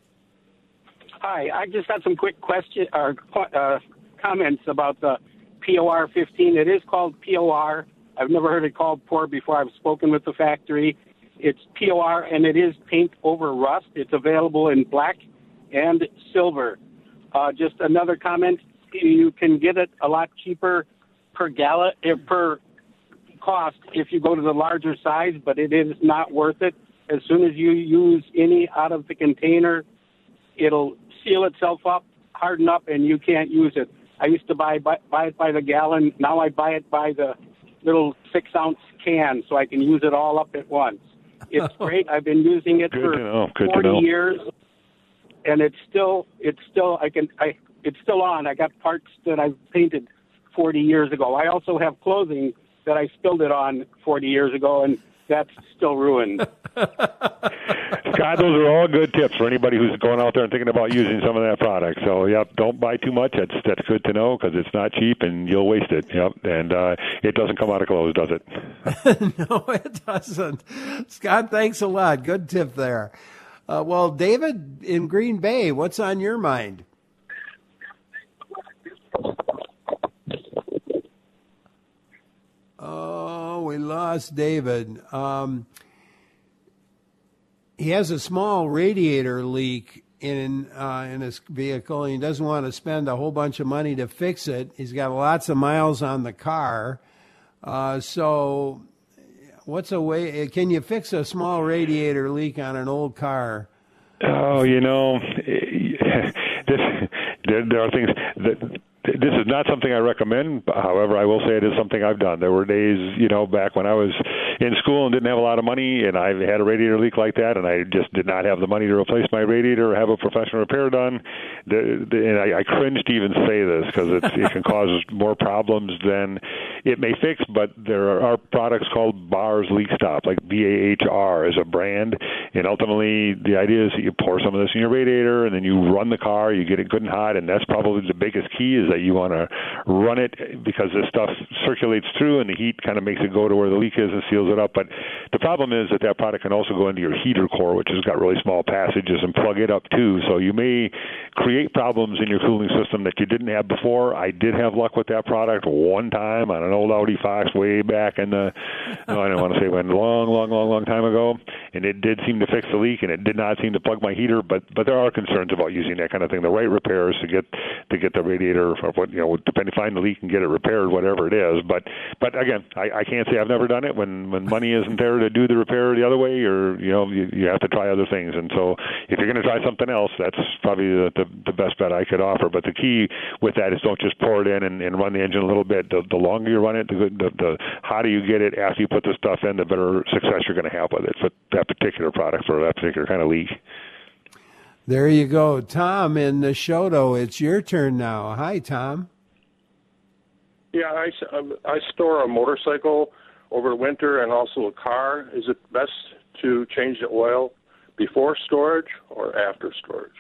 Hi, I just had some quick question or uh, comments about the P O R fifteen. It is called P O R. I've never heard it called P O R before. I've spoken with the factory. It's P O R, and it is paint over rust. It's available in black and silver. Uh, just another comment, you can get it a lot cheaper per gallon, per cost if you go to the larger size, but it is not worth it. As soon as you use any out of the container, it'll seal itself up, harden up, and you can't use it. I used to buy, buy, buy it by the gallon. Now I buy it by the little six-ounce can so I can use it all up at once. It's great. I've been using it Good for to know. Good forty to know. years, and it's still, it's still, I can, I, it's still on. I got parts that I've painted forty years ago. I also have clothing that I spilled it on forty years ago, and that's still ruined. Scott, those are all good tips for anybody who's going out there and thinking about using some of that product. So, yep, don't buy too much. That's that's good to know because it's not cheap and you'll waste it. Yep, and uh, it doesn't come out of clothes, does it? No, it doesn't. Scott, thanks a lot. Good tip there. Uh, well, David in Green Bay, what's on your mind? Oh, we lost David. Um, he has a small radiator leak in uh, in his vehicle, and he doesn't want to spend a whole bunch of money to fix it. He's got lots of miles on the car. Uh, so what's a way? Can you fix a small radiator leak on an old car? Oh, you know, this, there, there are things that... This is not something I recommend. However, I will say it is something I've done. There were days, you know, back when I was in school and didn't have a lot of money, and I had a radiator leak like that, and I just did not have the money to replace my radiator or have a professional repair done. The, the, and I, I cringe to even say this because it can cause more problems than it may fix, but there are products called Bars Leak Stop, like B A H R is a brand, and ultimately the idea is that you pour some of this in your radiator, and then you run the car, you get it good and hot, and that's probably the biggest key is that you want to run it because this stuff circulates through and the heat kind of makes it go to where the leak is and seals it up. But the problem is that that product can also go into your heater core, which has got really small passages, and plug it up too. So you may create problems in your cooling system that you didn't have before. I did have luck with that product one time on an old Audi Fox way back in the, no, I don't want to say when, long, long, long, long time ago, and it did seem to fix the leak, and it did not seem to plug my heater, but but there are concerns about using that kind of thing. The right repairs to get to get the radiator, or what, you know, depending, find the leak and get it repaired, whatever it is. But but again, I, I can't say I've never done it. When when money isn't there to do the repair the other way, or you know, you, you have to try other things. And so if you're going to try something else, that's probably the, the the best bet I could offer. But the key with that is don't just pour it in and, and run the engine a little bit. The, the longer you run it, the, the the hotter you get it after you put the stuff in, the better success you're going to have with it for that particular product or that particular kind of leak. There you go. Tom in the Shoto, it's your turn now. Hi, Tom. Yeah, I, um, I store a motorcycle over the winter and also a car. Is it best to change the oil before storage or after storage?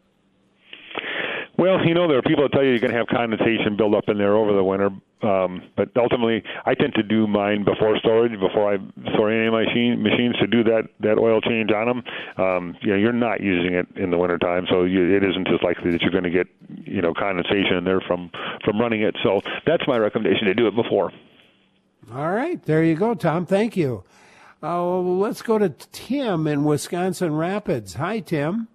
Well, you know, there are people that tell you you're going to have condensation build up in there over the winter, um, but ultimately I tend to do mine before storage, before I store any of my machine, machines to do that, that oil change on them. Um, you know, you're not using it in the wintertime, so you, it isn't as likely that you're going to get, you know, condensation in there from, from running it. So that's my recommendation, to do it before. All right, there you go, Tom. Thank you. Uh, let's go to Tim in Wisconsin Rapids. Hi, Tim.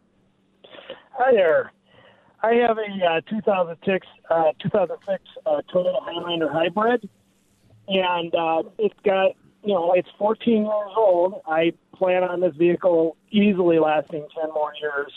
Hi there. I have a uh, two thousand six, uh, two thousand six uh, Toyota Highlander hybrid, and uh, it's got, you know, it's fourteen years old. I plan on this vehicle easily lasting ten more years.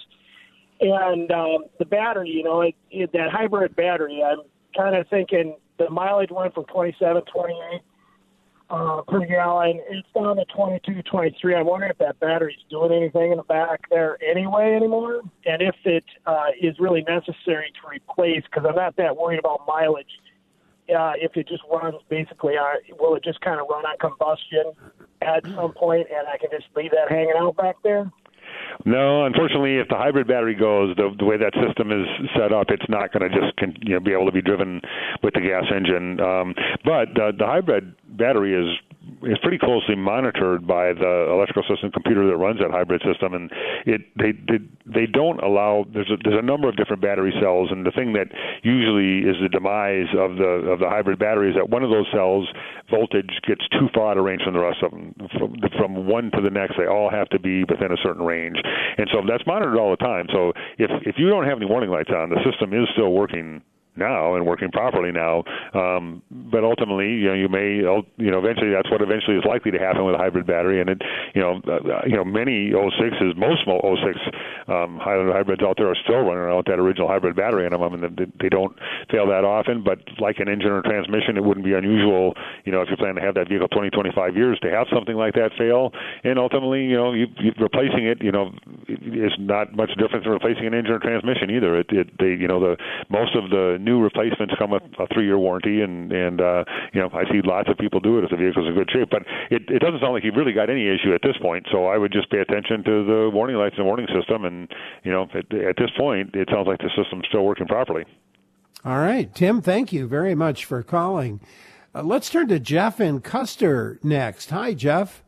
And um, the battery, you know, it, it, that hybrid battery, I'm kind of thinking the mileage went from twenty-seven, twenty-eight uh, per gallon. It's down to twenty-two, twenty-three. I'm wondering if that battery's doing anything in the back there anyway anymore, and if it uh, is really necessary to replace, because I'm not that worried about mileage. Uh, if it just runs basically, uh, will it just kind of run on combustion at some point, and I can just leave that hanging out back there? No, unfortunately, if the hybrid battery goes, the, the way that system is set up, it's not going to just you know, be able to be driven with the gas engine. Um, but the, the hybrid battery is is pretty closely monitored by the electrical system computer that runs that hybrid system, and it they they, they don't allow. There's a, there's a number of different battery cells, and the thing that usually is the demise of the of the hybrid battery is that one of those cells voltage gets too far out of range from the rest of them. From, from one to the next, they all have to be within a certain range, and so that's monitored all the time. So if if you don't have any warning lights on, the system is still working now and working properly now, um, but ultimately, you know, you may, you know, eventually that's what eventually is likely to happen with a hybrid battery, and it, you know, uh, you know, many oh sixes, most oh six um, Highlander hybrids out there are still running around with that original hybrid battery in them. I mean, they, they don't fail that often, but like an engine or transmission, it wouldn't be unusual, you know, if you plan to have that vehicle twenty, twenty-five years, to have something like that fail, and ultimately, you know, you, you, replacing it, you know, is not much different than replacing an engine or transmission either. It, it they, you know, the most of the new replacements come with a three-year warranty, and and uh, you know, I see lots of people do it if the vehicle's in good shape. But it, it doesn't sound like you've really got any issue at this point. So I would just pay attention to the warning lights and warning system, and you know, at, at this point, it sounds like the system's still working properly. All right, Tim, thank you very much for calling. Uh, let's turn to Jeff in Custer next. Hi, Jeff.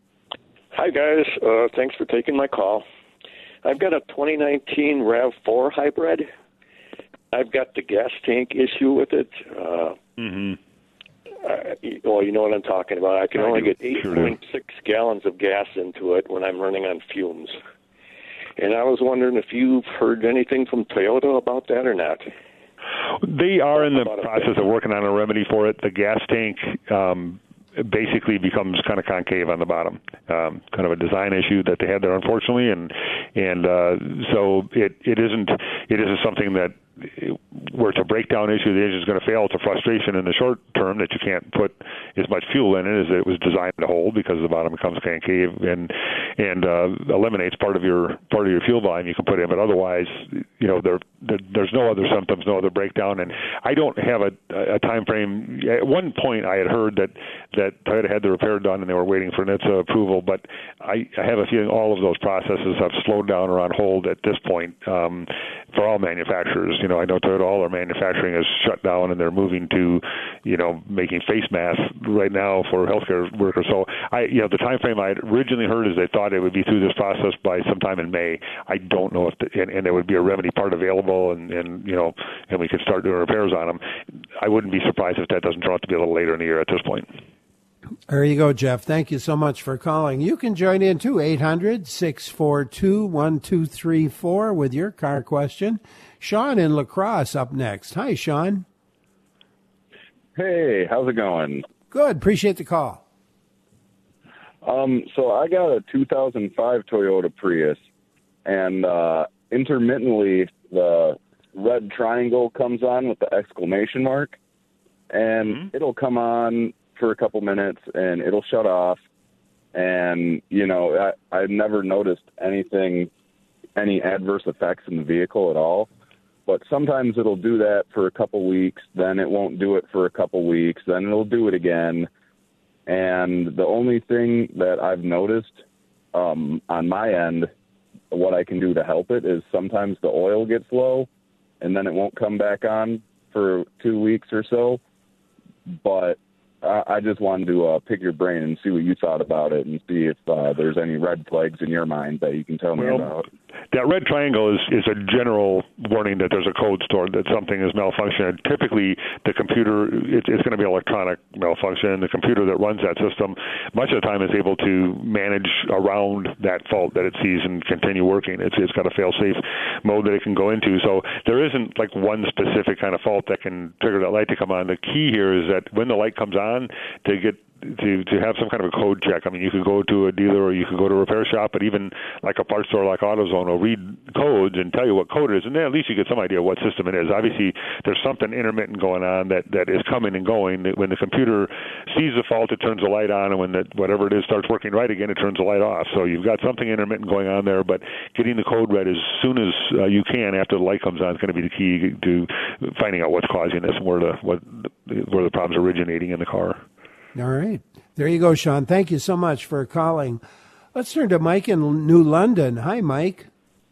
Hi, guys. Uh, thanks for taking my call. I've got a twenty nineteen RAV four hybrid. I've got the gas tank issue with it. Uh, mm-hmm. uh, well, you know what I'm talking about. I can I only do. get eight point six Sure gallons of gas into it when I'm running on fumes. And I was wondering if you've heard anything from Toyota about that or not. They are in the process of working on a remedy for it. The gas tank um, basically becomes kind of concave on the bottom, um, kind of a design issue that they had there, unfortunately, and and uh, so it it isn't it isn't something that where it's a breakdown issue, the engine's going to fail. It's a frustration in the short term that you can't put as much fuel in it as it was designed to hold, because the bottom becomes concave and and uh, eliminates part of your part of your fuel volume you can put in. But otherwise, you know, there, there there's no other symptoms, no other breakdown. And I don't have a, a time frame. At one point, I had heard that that Toyota had the repair done and they were waiting for N H T S A approval, but I, I have a feeling all of those processes have slowed down or on hold at this point um, for all manufacturers. You know, I know Toyota, all their manufacturing is shut down, and they're moving to, you know, making face masks right now for healthcare workers. So, I, you know, the time frame I had originally heard is they thought it would be through this process by sometime in May. I don't know if, the, and, and there would be a remedy part available, and, and you know, and we could start doing repairs on them. I wouldn't be surprised if that doesn't turn out to be a little later in the year at this point. There you go, Jeff. Thank you so much for calling. You can join in too, eight hundred, six four two, one two three four with your car question. Sean in La Crosse up next. Hi, Sean. Hey, how's it going? Good. Appreciate the call. Um, so I got a two thousand five Toyota Prius, and uh, intermittently the red triangle comes on with the exclamation mark, and mm-hmm. it'll come on for a couple minutes and it'll shut off. And, you know, I, I've never noticed anything, any adverse effects in the vehicle at all. But sometimes it'll do that for a couple weeks, then it won't do it for a couple weeks, then it'll do it again. And the only thing that I've noticed um, on my end, what I can do to help it, is sometimes the oil gets low and then it won't come back on for two weeks or so. But I, I just wanted to uh, pick your brain and see what you thought about it, and see if uh, there's any red flags in your mind that you can tell me well, about. That red triangle is, is a general warning that there's a code stored, that something is malfunctioning. Typically, the computer, it, it's going to be electronic malfunction. The computer that runs that system, much of the time, is able to manage around that fault that it sees and continue working. It's, it's got a fail-safe mode that it can go into. So there isn't like one specific kind of fault that can trigger that light to come on. The key here is that when the light comes on, to get to to have some kind of a code check. I mean, you could go to a dealer or you could go to a repair shop, but even like a parts store like AutoZone will read codes and tell you what code it is, and then at least you get some idea what system it is. Obviously, there's something intermittent going on that, that is coming and going. When the computer sees the fault, it turns the light on, and when the, whatever it is starts working right again, it turns the light off. So you've got something intermittent going on there, but getting the code read as soon as uh, you can after the light comes on is going to be the key to finding out what's causing this and where the, what, where the problem's originating in the car. All right. There you go, Sean. Thank you so much for calling. Let's turn to Mike in New London. Hi, Mike.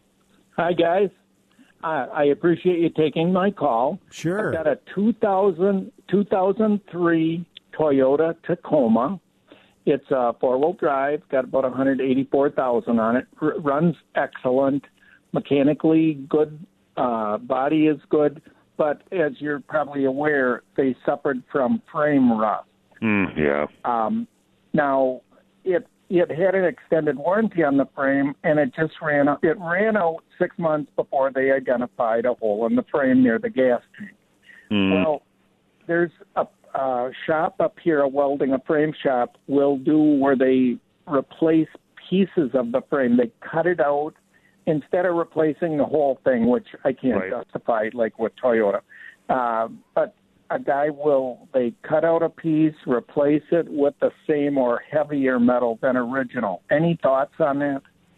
Hi, guys. I, I appreciate you taking my call. Sure. I've got a two thousand, two thousand three Toyota Tacoma. It's a four-wheel drive, got about one hundred eighty-four thousand on it. R- runs excellent, mechanically good, uh, body is good, but as you're probably aware, they suffered from frame rust. Mm, yeah. Um, now, it it had an extended warranty on the frame, and it just ran out. It ran out six months before they identified a hole in the frame near the gas tank. Mm. Well, there's a, a shop up here, a welding, a frame shop, will do where they replace pieces of the frame. They cut it out instead of replacing the whole thing, which I can't right. justify, like with Toyota. Uh, but a guy will, they cut out a piece, replace it with the same or heavier metal than original. Any thoughts on that?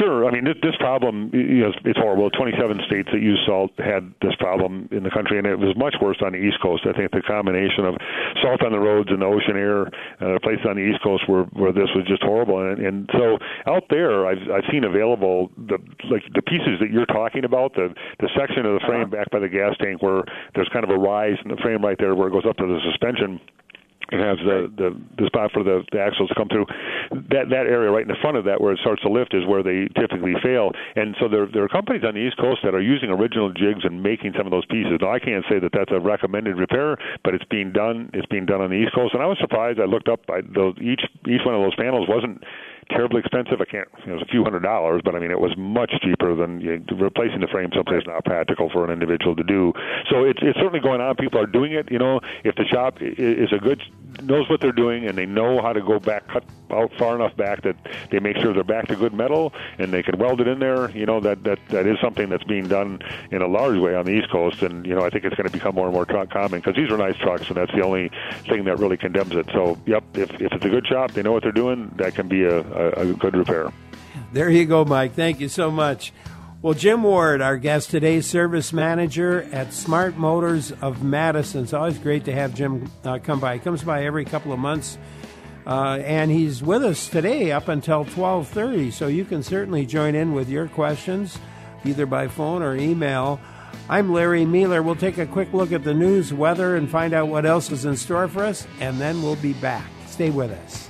sure. I mean, this, this problem, you know, it's horrible. twenty-seven states that use salt had this problem in the country, and it was much worse on the East Coast. I think the combination of salt on the roads and the ocean air, uh, places on the East Coast where, where this was just horrible. And, and so out there, I've, I've seen available the like the pieces that you're talking about, the the section of the frame back by the gas tank where there's kind of a rise in the frame right there where it goes up to the suspension. It has the, the, the spot for the, the axles to come through. That that area right in the front of that where it starts to lift is where they typically fail. And so there, there are companies on the East Coast that are using original jigs and making some of those pieces. Now, I can't say that that's a recommended repair, but it's being done. It's being done on the East Coast. And I was surprised. I looked up. I, those, each each one of those panels wasn't terribly expensive. I can't, you know, it was a few hundred dollars, but I mean, it was much cheaper than you know, replacing the frame someplace not practical for an individual to do. So it's, it's certainly going on. People are doing it. You know, if the shop is a good, knows what they're doing and they know how to go back, cut out far enough back that they make sure they're back to good metal and they can weld it in there, you know, that, that, that is something that's being done in a large way on the East Coast. And, you know, I think it's going to become more and more truck common because these are nice trucks and that's the only thing that really condemns it. So, yep, if, if it's a good shop, they know what they're doing, that can be a, a, a good repair. There you go, Mike. Thank you so much. Well, Jim Ward, our guest today, service manager at Smart Motors of Madison. It's always great to have Jim uh, come by. He comes by every couple of months, uh, and he's with us today up until twelve thirty, so you can certainly join in with your questions, either by phone or email. I'm Larry Mueller. We'll take a quick look at the news, weather, and find out what else is in store for us, and then we'll be back. Stay with us.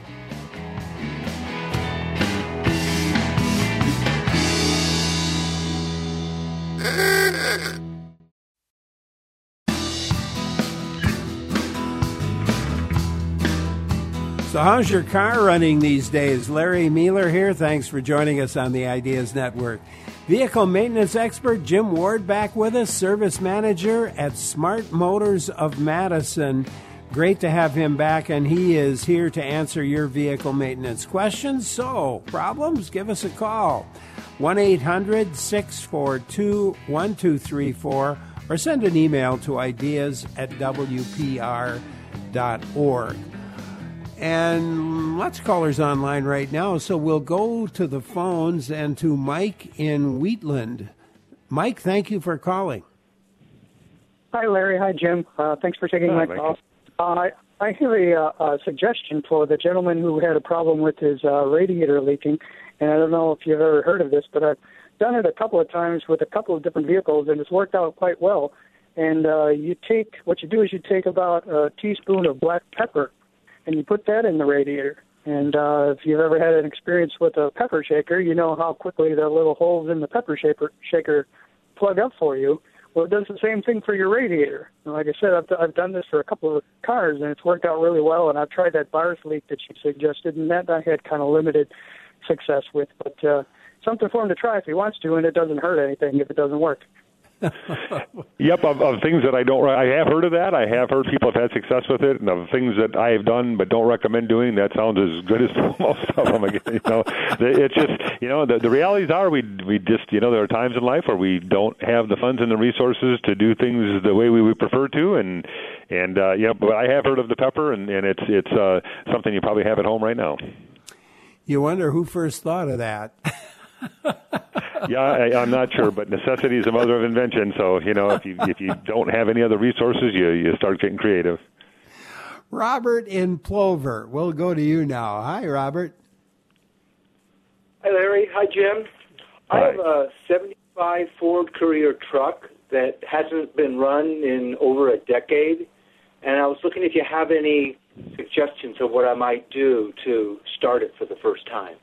So how's your car running these days? Larry Mueller here. Thanks for joining us on the Ideas Network. Vehicle maintenance expert Jim Ward back with us, service manager at Smart Motors of Madison. Great to have him back, and he is here to answer your vehicle maintenance questions. So, problems? Give us a call. one eight hundred six four two one two three four or send an email to ideas at w p r dot org. And lots of callers online right now, so we'll go to the phones and to Mike in Wheatland. Mike, thank you for calling. Hi, Larry. Hi, Jim. Uh, thanks for taking Hi, my Mike. call. Uh, I have a, uh, a suggestion for the gentleman who had a problem with his uh, radiator leaking, and I don't know if you've ever heard of this, but I've done it a couple of times with a couple of different vehicles, and it's worked out quite well. And uh, you take, what you do is you take about a teaspoon of black pepper, and you put that in the radiator. And uh, if you've ever had an experience with a pepper shaker, you know how quickly the little holes in the pepper shaker, shaker plug up for you. Well, it does the same thing for your radiator. And like I said, I've, I've done this for a couple of cars, and it's worked out really well. And I've tried that Bars leak that you suggested, and that I had kind of limited success with. But uh, something for him to try if he wants to, and it doesn't hurt anything if it doesn't work. Yep, of, of things that I don't, I have heard of that. I have heard people have had success with it, and of things that I have done but don't recommend doing. That sounds as good as most of them. You know, it's just, you know, the, the realities are we we just, you know, there are times in life where we don't have the funds and the resources to do things the way we would prefer to, and and uh, yeah, but I have heard of the pepper, and, and it's it's uh, something you probably have at home right now. You wonder who first thought of that. Yeah, I, I'm not sure, but necessity is the mother of invention. So, you know, if you if you don't have any other resources, you you start getting creative. Robert in Plover, we'll go to you now. Hi, Robert. Hi, Larry. Hi, Jim. Hi. I have a seventy-five Ford Courier truck that hasn't been run in over a decade, and I was looking if you have any suggestions of what I might do to start it for the first time.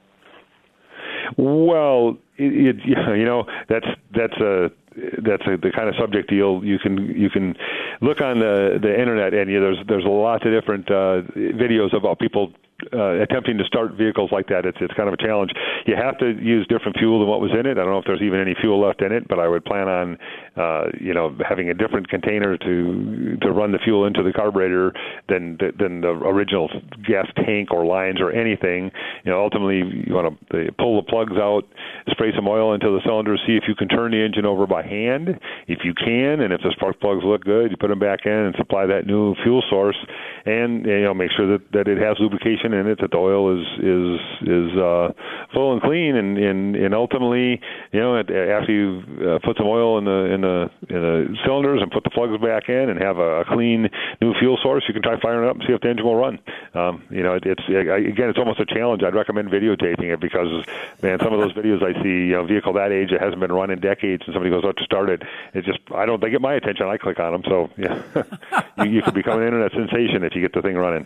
Well, it, it, you know, that's that's a that's a, the kind of subject you'll you can you can look on the the internet, and you know, there's there's a lot of different uh, videos about people uh, attempting to start vehicles like that. It's it's kind of a challenge. You have to use different fuel than what was in it. I don't know if there's even any fuel left in it, but I would plan on uh, you know, having a different container to to run the fuel into the carburetor than than the original gas tank or lines or anything. You know, ultimately you want to pull the plugs out, spray some oil into the cylinder, see if you can turn the engine over by hand. If you can, and if the spark plugs look good, you put them back in and supply that new fuel source, and you know, make sure that, that it has lubrication in it, that the oil is is is uh, full and clean, and, and, and ultimately, you know, after you uh, put some oil in the in the in the cylinders and put the plugs back in and have a, a clean new fuel source, you can try firing it up and see if the engine will run. Um, you know, it, it's again, it's almost a challenge. I'd recommend videotaping it because, man, some of those videos I see, you know, vehicle that age that hasn't been run in decades, and somebody goes out to start it, it just I don't they get my attention. I click on them, so yeah, you, you could become an internet sensation if you get the thing running.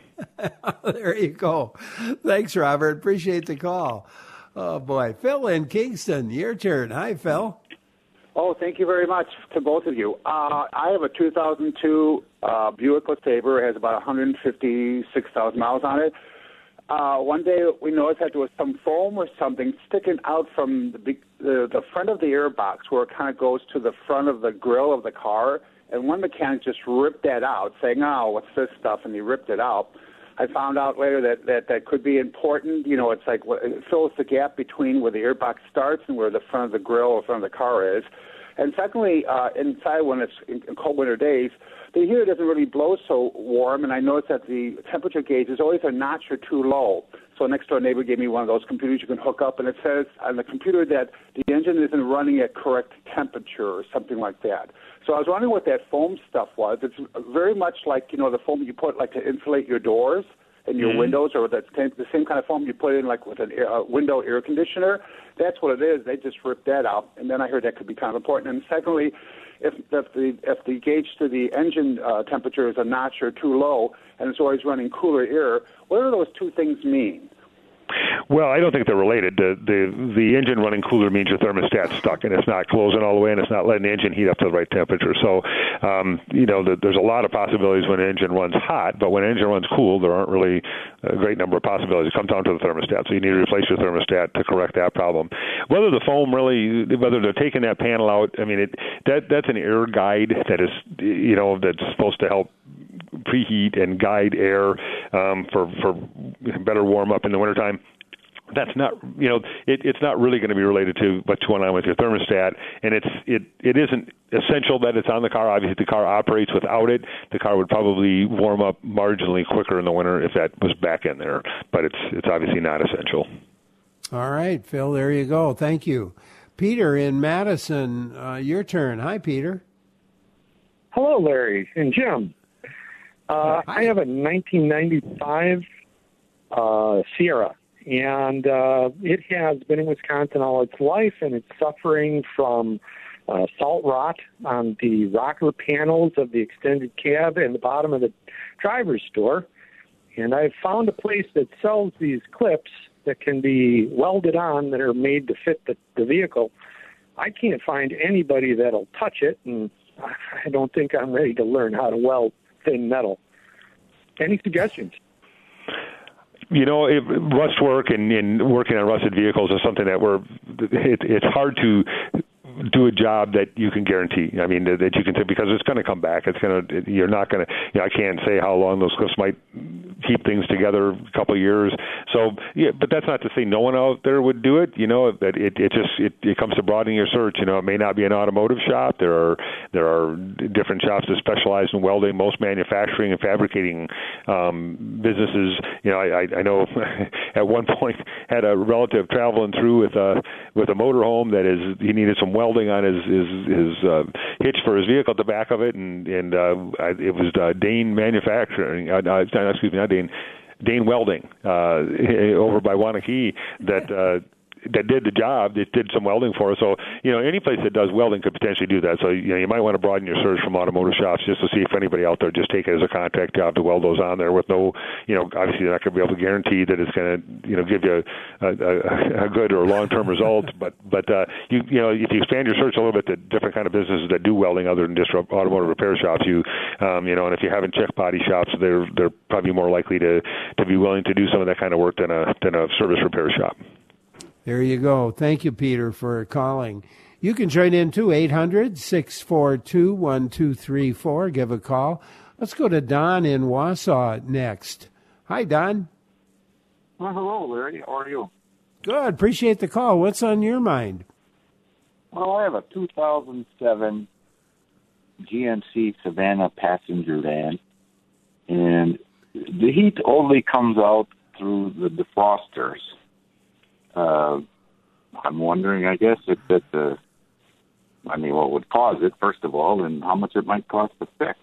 There you go. Thanks, Robert. Appreciate the call. Oh boy, Phil in Kingston, your turn. Hi, Phil. Oh, thank you very much to both of you. Uh, I have a two thousand two uh, Buick LeSabre. It has about one hundred fifty-six thousand miles on it. Uh, one day we noticed that there was some foam or something sticking out from the, the, the front of the airbox where it kind of goes to the front of the grill of the car. And one mechanic just ripped that out, saying, oh, what's this stuff? And he ripped it out. I found out later that, that that could be important. You know, it's like it fills the gap between where the airbox starts and where the front of the grill or front of the car is. And secondly, uh, inside when it's in, in cold winter days, the heater doesn't really blow so warm, and I noticed that the temperature gauge is always a notch or two low. So a next-door neighbor gave me one of those computers you can hook up, and it says on the computer that the engine isn't running at correct temperature or something like that. So I was wondering what that foam stuff was. It's very much like, you know, the foam you put like to insulate your doors and your mm-hmm. windows, or that's the same kind of foam you put in like with a air, uh, window air conditioner. That's what it is. They just ripped that out, and then I heard that could be kind of important. And secondly, if, if the if the gauge to the engine uh, temperature is a notch or too low, and it's always running cooler air, what do those two things mean? Well, I don't think they're related. The, the the engine running cooler means your thermostat's stuck and it's not closing all the way and it's not letting the engine heat up to the right temperature. So, um, you know, the, there's a lot of possibilities when an engine runs hot, but when an engine runs cool, there aren't really a great number of possibilities. It comes down to the thermostat, so you need to replace your thermostat to correct that problem. Whether the foam really, whether they're taking that panel out, I mean, it that that's an air guide that is, you know, that's supposed to help preheat and guide air um, for for better warm up in the wintertime. That's not, you know, it, it's not really going to be related to what's going on with your thermostat, and it's it it isn't essential that it's on the car. Obviously, the car operates without it. The car would probably warm up marginally quicker in the winter if that was back in there, but it's it's obviously not essential. All right, Phil, there you go. Thank you. Peter in Madison, uh, your turn. Hi, Peter. Hello, Larry and Jim. Uh, I have a nineteen ninety-five uh, Sierra. And uh, it has been in Wisconsin all its life, and it's suffering from uh, salt rot on the rocker panels of the extended cab and the bottom of the driver's door. And I've found a place that sells these clips that can be welded on that are made to fit the, the vehicle. I can't find anybody that'll touch it, and I don't think I'm ready to learn how to weld thin metal. Any suggestions? You know, it, rust work and, and working on rusted vehicles is something that we're, it, it's hard to do a job that you can guarantee. I mean, that, that you can, because it's going to come back. It's going to, you're not going to, you know, I can't say how long those clips might keep things together a couple of years. So, yeah, but that's not to say no one out there would do it. You know, that it, it just, it, it comes to broadening your search. You know, it may not be an automotive shop. There are, there are different shops that specialize in welding. Most manufacturing and fabricating um, businesses, you know, I, I know at one point had a relative traveling through with a, with a motorhome that is, he needed some welding on his his, his uh, hitch for his vehicle at the back of it, and and uh, it was uh, Dane Manufacturing. Uh, uh, excuse me, not Dane. Dane Welding uh, over by Wanakee that. Uh, that did the job, it did some welding for us. So, you know, any place that does welding could potentially do that. So, you know, you might want to broaden your search from automotive shops just to see if anybody out there just take it as a contract job to weld those on there with no, you know, obviously they're not going to be able to guarantee that it's going to, you know, give you a, a, a good or long-term result. But, but uh, you, you know, if you expand your search a little bit to different kind of businesses that do welding other than just automotive repair shops, you, um, you know, and if you haven't checked body shops, they're they're probably more likely to, to be willing to do some of that kind of work than a than a service repair shop. There you go. Thank you, Peter, for calling. You can join in too, eight hundred, six four two, one two three four. Give a call. Let's go to Don in Wausau next. Hi, Don. Well, hello, Larry. How are you? Good. Appreciate the call. What's on your mind? Well, I have a two thousand seven G M C Savannah passenger van, and the heat only comes out through the defrosters. Uh, I'm wondering, I guess, if that the, I mean, what would cause it, first of all, and how much it might cost to fix.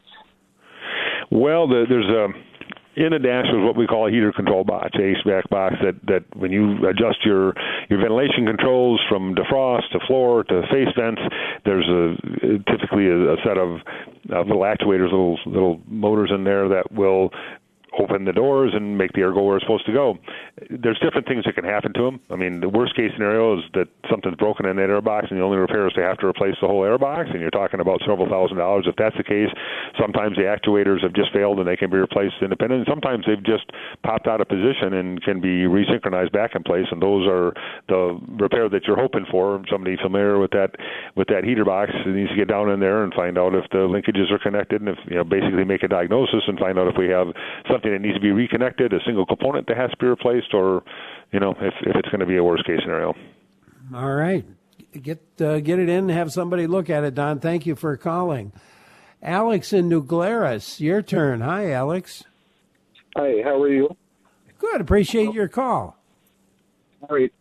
Well, the, there's a in the dash is what we call a heater control box, a H V A C box, that, that when you adjust your, your ventilation controls from defrost to floor to face vents, there's a typically a, a set of uh, little actuators, little little motors in there that will open the doors and make the air go where it's supposed to go. There's different things that can happen to them. I mean, the worst case scenario is that something's broken in that air box and the only repair is to have to replace the whole air box, and you're talking about several thousand dollars. If that's the case, sometimes the actuators have just failed and they can be replaced independently. Sometimes they've just popped out of position and can be resynchronized back in place, and those are the repair that you're hoping for. Somebody familiar with that with that heater box needs to get down in there and find out if the linkages are connected, and if, you know, basically make a diagnosis and find out if we have something that needs to be reconnected, a single component that has to be replaced, or, you know, if, if it's going to be a worst case scenario. All right. Get uh, get it in and have somebody look at it, Don. Thank you for calling. Alex in New Glarus, your turn. Hi, Alex. Hi, how are you? Good. Appreciate your call. All right.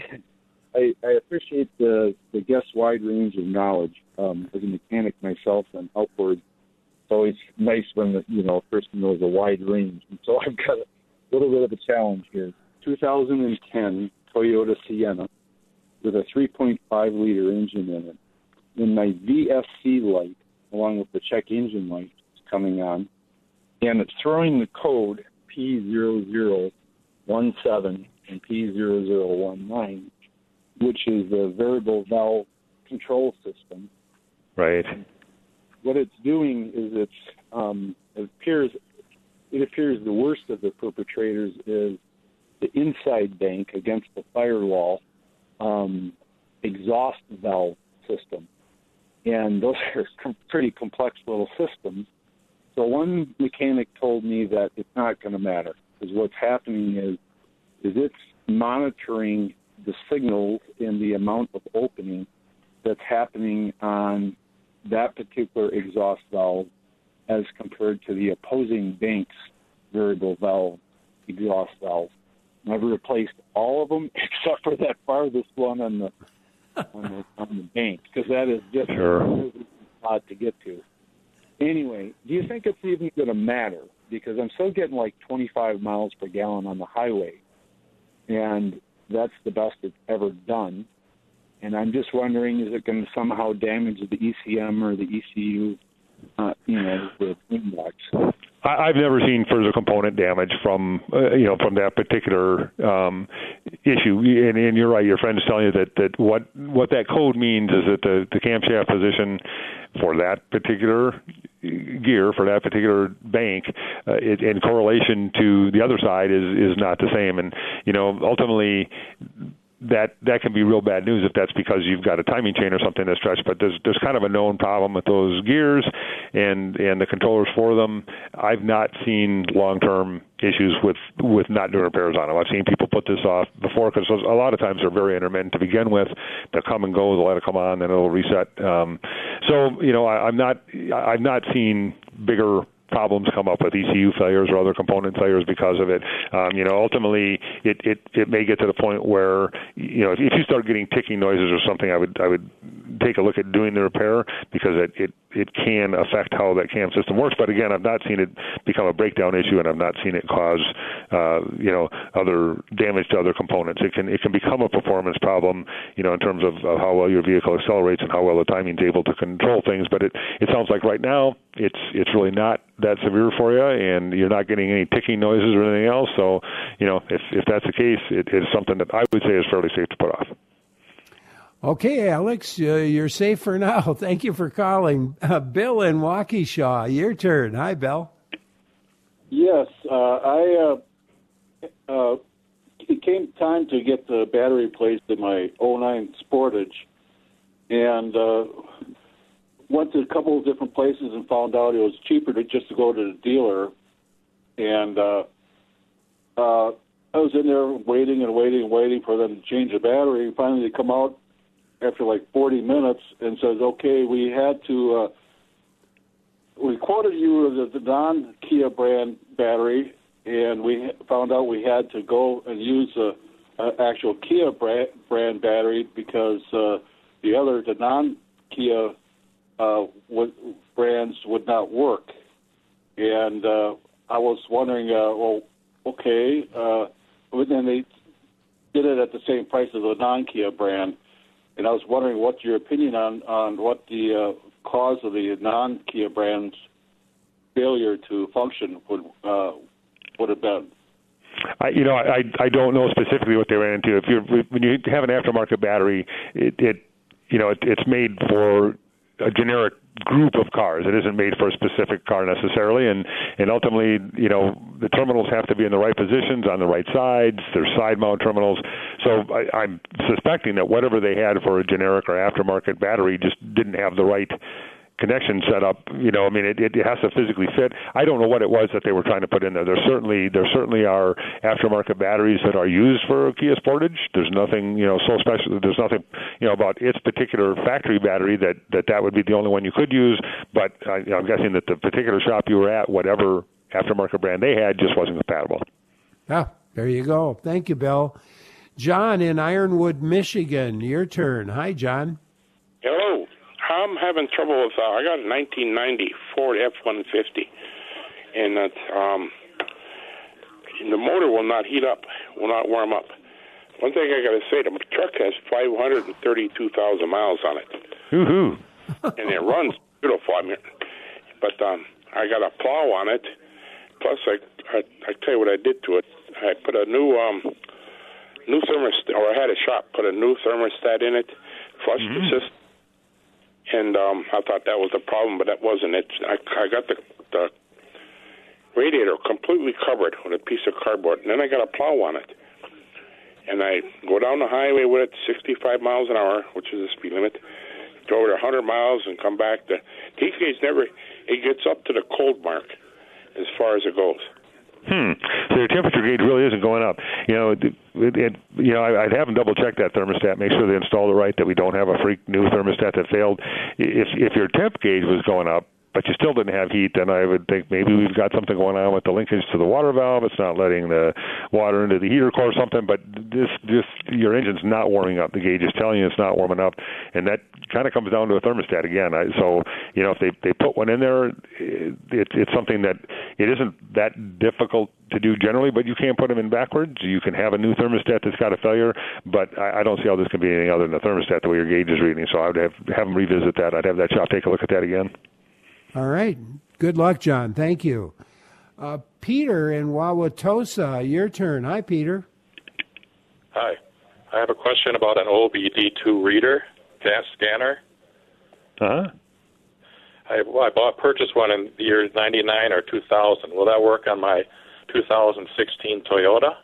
I, I appreciate the, the guest's wide range of knowledge. Um, as a mechanic myself, I'm outward. It's always nice when the, you know, a person knows a wide range. And so I've got a little bit of a challenge here. two thousand ten Toyota Sienna with a three point five liter engine in it. When my V F C light, along with the check engine light, is coming on, and it's throwing the code P zero zero one seven and P zero zero one nine, which is the variable valve control system. Right. What it's doing is it's um, it appears it appears the worst of the perpetrators is the inside bank against the firewall um, exhaust valve system, and those are com- pretty complex little systems. So one mechanic told me that it's not going to matter, because what's happening is is it's monitoring the signals and the amount of opening that's happening on that particular exhaust valve as compared to the opposing bank's variable valve exhaust valve. And I've replaced all of them except for that farthest one on the on the, on the bank, because that is just sure. hard to get to. Anyway, do you think it's even going to matter? Because I'm still getting like twenty-five miles per gallon on the highway, and that's the best it's ever done. And I'm just wondering, is it going to somehow damage the E C M or the E C U, uh, you know, the index? I, I've never seen further component damage from, uh, you know, from that particular um, issue. And, and you're right, your friend is telling you that, that what what that code means is that the, the camshaft position for that particular gear, for that particular bank, uh, it, in correlation to the other side is, is not the same. And, you know, ultimately, that that can be real bad news if that's because you've got a timing chain or something that's stretched. But there's there's kind of a known problem with those gears and and the controllers for them. I've not seen long-term issues with, with not doing repairs on them. I've seen people put this off before, because a lot of times they're very intermittent to begin with. They'll come and go, they'll let it come on, then it'll reset. Um, so, you know, I, I'm not I've not seen bigger problems come up with E C U failures or other component failures because of it. Um, you know, ultimately, it, it, it may get to the point where, you know, if, if you start getting ticking noises or something, I would I would take a look at doing the repair, because it, it, it can affect how that cam system works. But again, I've not seen it become a breakdown issue, and I've not seen it cause, uh, you know, other damage to other components. It can it can become a performance problem, you know, in terms of, of how well your vehicle accelerates and how well the timing is able to control things. But it, it sounds like right now it's it's really not that severe for you, and you're not getting any ticking noises or anything else. So, you know, if if that's the case, it is something that I would say is fairly safe to put off. Okay, Alex, uh, you're safe for now. Thank you for calling. Uh, Bill in Waukesha, your turn. Hi, Bill. Yes, uh, I. Uh, uh, it came time to get the battery replaced in my oh nine Sportage, and uh, went to a couple of different places and found out it was cheaper to just to go to the dealer. And uh, uh, I was in there waiting and waiting and waiting for them to change the battery. And finally, they come out after like forty minutes and says, "Okay, we had to. Uh, we quoted you the, the non-Kia brand battery, and we found out we had to go and use a, a actual Kia brand, brand battery because uh, the other, the non-Kia uh, would, brands would not work." And uh, I was wondering, uh, well, okay, uh, but then they did it at the same price as the non-Kia brand, and I was wondering what your opinion on on what the uh, cause of the non-Kia brand's failure to function would uh, would have been. I, you know, I I don't know specifically what they ran into. If you're when you have an aftermarket battery, it, it you know it, it's made for a generic group of cars. It isn't made for a specific car necessarily, and and ultimately, you know, the terminals have to be in the right positions on the right sides. They're side mount terminals. So I, I'm suspecting that whatever they had for a generic or aftermarket battery just didn't have the right connection set up. You know, I mean, it, it has to physically fit. I don't know what it was that they were trying to put in there. There certainly there certainly are aftermarket batteries that are used for Kia Sportage. There's nothing, you know, so special. There's nothing, you know, about its particular factory battery that that, that would be the only one you could use. But I, I'm guessing that the particular shop you were at, whatever aftermarket brand they had, just wasn't compatible. Ah, there you go. Thank you, Bill. John in Ironwood, Michigan. Your turn. Hi, John. Hello. I'm having trouble with, uh, I got a nineteen ninety Ford F one fifty, and that, um, the motor will not heat up, will not warm up. One thing I got to say, the truck has five hundred thirty-two thousand miles on it. Woo-hoo. And it runs beautiful. I mean, but um, I got a plow on it. Plus, I, I, I tell you what I did to it. I put a new um, new thermostat, or I had a shop put a new thermostat in it, flushed mm-hmm. the system. And um, I thought that was the problem, but that wasn't it. I, I got the, the radiator completely covered with a piece of cardboard, and then I got a plow on it. And I go down the highway with it, sixty-five miles an hour, which is the speed limit, go over one hundred miles and come back. The heat gauge never, it gets up to the cold mark as far as it goes. Hmm. So your temperature gauge really isn't going up. You know, it, it, you know, I, I'd have them double check that thermostat, make sure they installed it right, that we don't have a freak new thermostat that failed. If if your temp gauge was going up, but you still didn't have heat, then I would think maybe we've got something going on with the linkage to the water valve. It's not letting the water into the heater core or something, but this, this, your engine's not warming up. The gauge is telling you it's not warming up, and that kind of comes down to a thermostat again. I, so, you know, if they, they put one in there, it, it's something that it isn't that difficult to do generally, but you can't put them in backwards. You can have a new thermostat that's got a failure, but I, I don't see how this can be anything other than a thermostat the way your gauge is reading. So I would have, have them revisit that. I'd have that shop take a look at that again. All right. Good luck, John. Thank you. Uh, Peter in Wauwatosa, your turn. Hi, Peter. Hi. I have a question about an O B D two reader, gas scanner. Uh-huh. I, well, I bought, purchased one in the years ninety-nine or two thousand. Will that work on my two thousand sixteen Toyota?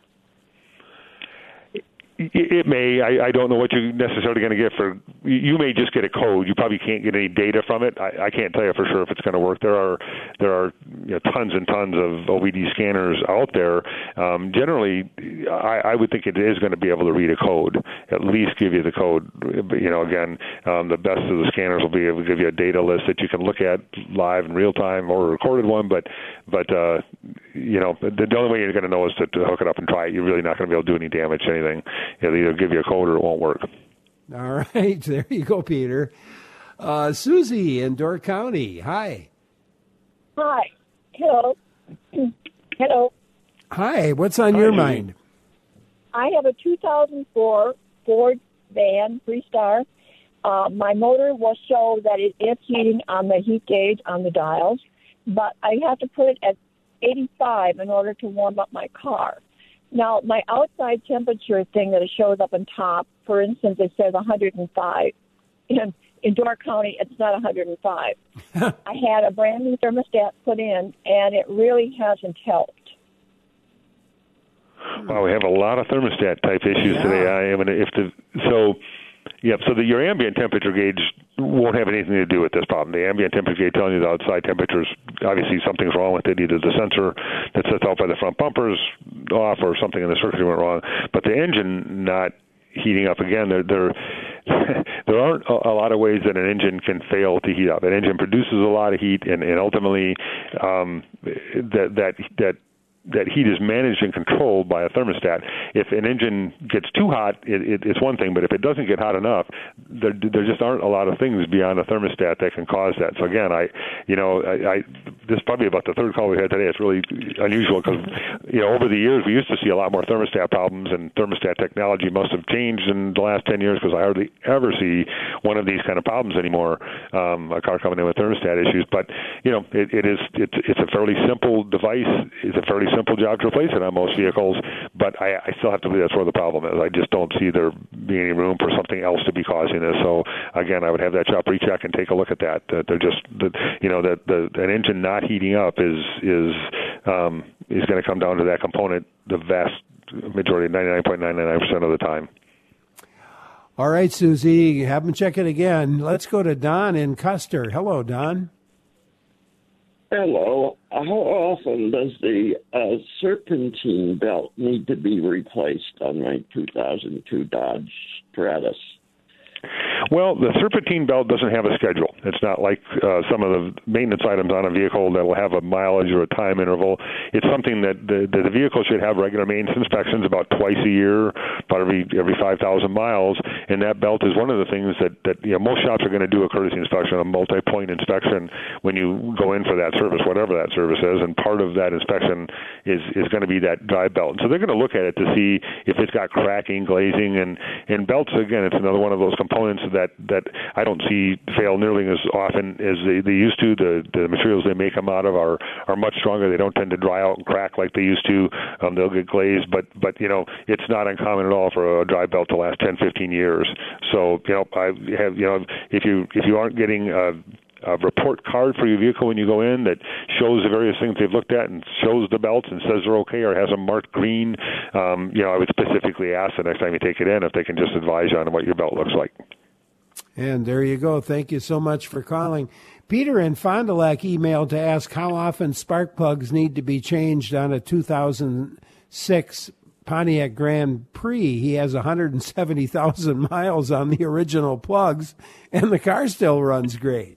It may. I, I don't know what you're necessarily going to get for. You may just get a code. You probably can't get any data from it. I, I can't tell you for sure if it's going to work. There are there are you know, tons and tons of O B D scanners out there. Um, generally, I, I would think it is going to be able to read a code. At least give you the code. But, you know, again, um, the best of the scanners will be able to give you a data list that you can look at live in real time or a recorded one. But but uh, you know, the, the only way you're going to know is to, to hook it up and try it. You're really not going to be able to do any damage to anything. It'll either give you a code or it won't work. All right. There you go, Peter. Uh, Susie in Door County. Hi. Hi. Hello. Hello. Hi. What's on Hi. your mind? I have a two thousand four Ford van, Freestar. Uh, my motor will show that it is heating on the heat gauge on the dials, but I have to put it at eighty-five in order to warm up my car. Now, my outside temperature thing that it shows up on top, for instance, it says one hundred five. In, in Door County, it's not one hundred five. I had a brand new thermostat put in, and it really hasn't helped. Wow, we have a lot of thermostat type issues yeah. today. I am if the so Yep. So the, your ambient temperature gauge won't have anything to do with this problem. The ambient temperature gauge telling you the outside temperature is obviously something's wrong with it. Either the sensor that sits out by the front bumper is off, or something in the circuitry went wrong. But the engine not heating up again, there there there aren't a, a lot of ways that an engine can fail to heat up. An engine produces a lot of heat, and, and ultimately um, that that that. that heat is managed and controlled by a thermostat. If an engine gets too hot, it, it, it's one thing, but if it doesn't get hot enough, there, there just aren't a lot of things beyond a thermostat that can cause that. So again, I, you know, I, I this is probably about the third call we had today. It's really unusual because, you know, over the years we used to see a lot more thermostat problems, and thermostat technology must have changed in the last ten years because I hardly ever see one of these kind of problems anymore. Um, a car coming in with thermostat issues, but you know, it, it is it's it's a fairly simple device. It's a fairly simple job to replace it on most vehicles, but I, I still have to believe that's where the problem is. I just don't see there being any room for something else to be causing this. So again, I would have that shop recheck and take a look at that. That they're just, that, you know, that the an engine not heating up is is um, is going to come down to that component the vast majority, ninety-nine point nine nine percent of the time. All right, Susie, have them check it again. Let's go to Don in Custer. Hello, Don. Hello. How often does the uh, serpentine belt need to be replaced on my two thousand two Dodge Stratus? Well, the serpentine belt doesn't have a schedule. It's not like uh, some of the maintenance items on a vehicle that will have a mileage or a time interval. It's something that the, that the vehicle should have regular maintenance inspections about twice a year, about every every five thousand miles. And that belt is one of the things that, that you know, most shops are going to do a courtesy inspection, a multi-point inspection when you go in for that service, whatever that service is. And part of that inspection is, is going to be that drive belt. And so they're going to look at it to see if it's got cracking, glazing, and, and belts, again, it's another one of those components that, that I don't see fail nearly as often as they, they used to. The, the materials they make them out of are, are much stronger. They don't tend to dry out and crack like they used to. Um, they'll get glazed, but, but, you know, it's not uncommon at all for a drive belt to last ten, fifteen years. So, you know, I have, you know, if you, if you aren't getting a, a report card for your vehicle when you go in that shows the various things they've looked at and shows the belts and says they're okay or has them marked green, um, you know, I would specifically ask the next time you take it in if they can just advise you on what your belt looks like. And there you go. Thank you so much for calling. Peter in Fond du Lac emailed to ask how often spark plugs need to be changed on a two thousand six Pontiac Grand Prix. He has one hundred seventy thousand miles on the original plugs, and the car still runs great.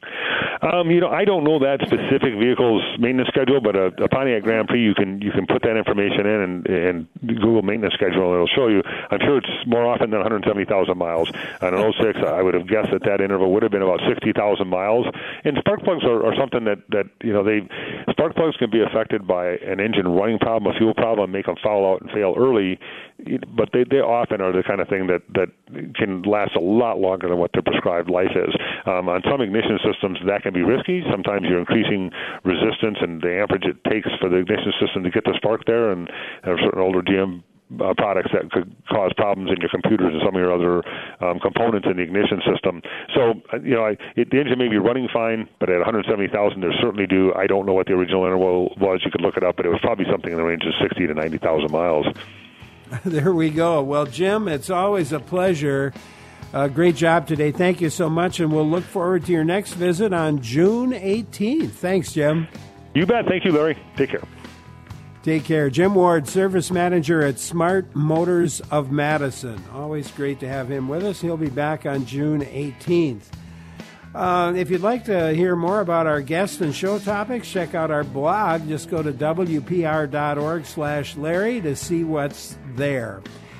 Um, you know, I don't know that specific vehicle's maintenance schedule, but a, a Pontiac Grand Prix, you can you can put that information in and, and Google maintenance schedule, and it'll show you. I'm sure it's more often than one hundred seventy thousand miles. On an oh six, I would have guessed that that interval would have been about sixty thousand miles. And spark plugs are, are something that, that, you know, they spark plugs can be affected by an engine running problem, a fuel problem, make them foul out and fail early. But they, they often are the kind of thing that, that can last a lot longer than what their prescribed life is. Um, on some ignition systems, that can be risky. Sometimes you're increasing resistance and the amperage it takes for the ignition system to get the spark there, and there are certain older G M uh, products that could cause problems in your computers and some of your other um, components in the ignition system. So, you know, I, it, the engine may be running fine, but at one hundred seventy thousand, they're certainly due. I don't know what the original interval was. You could look it up, but it was probably something in the range of sixty to ninety thousand miles. There we go. Well, Jim, it's always a pleasure. Uh, great job today. Thank you so much, and we'll look forward to your next visit on June eighteenth. Thanks, Jim. You bet. Thank you, Larry. Take care. Take care. Jim Ward, Service Manager at Smart Motors of Madison. Always great to have him with us. He'll be back on June eighteenth. Uh, if you'd like to hear more about our guests and show topics, check out our blog. Just go to W P R dot org slash Larry to see what's there.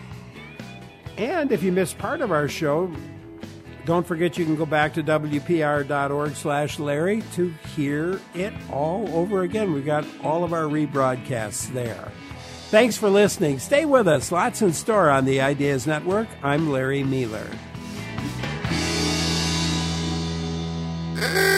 And if you missed part of our show, don't forget you can go back to W P R dot org slash Larry to hear it all over again. We've got all of our rebroadcasts there. Thanks for listening. Stay with us. Lots in store on the Ideas Network. I'm Larry Mealer.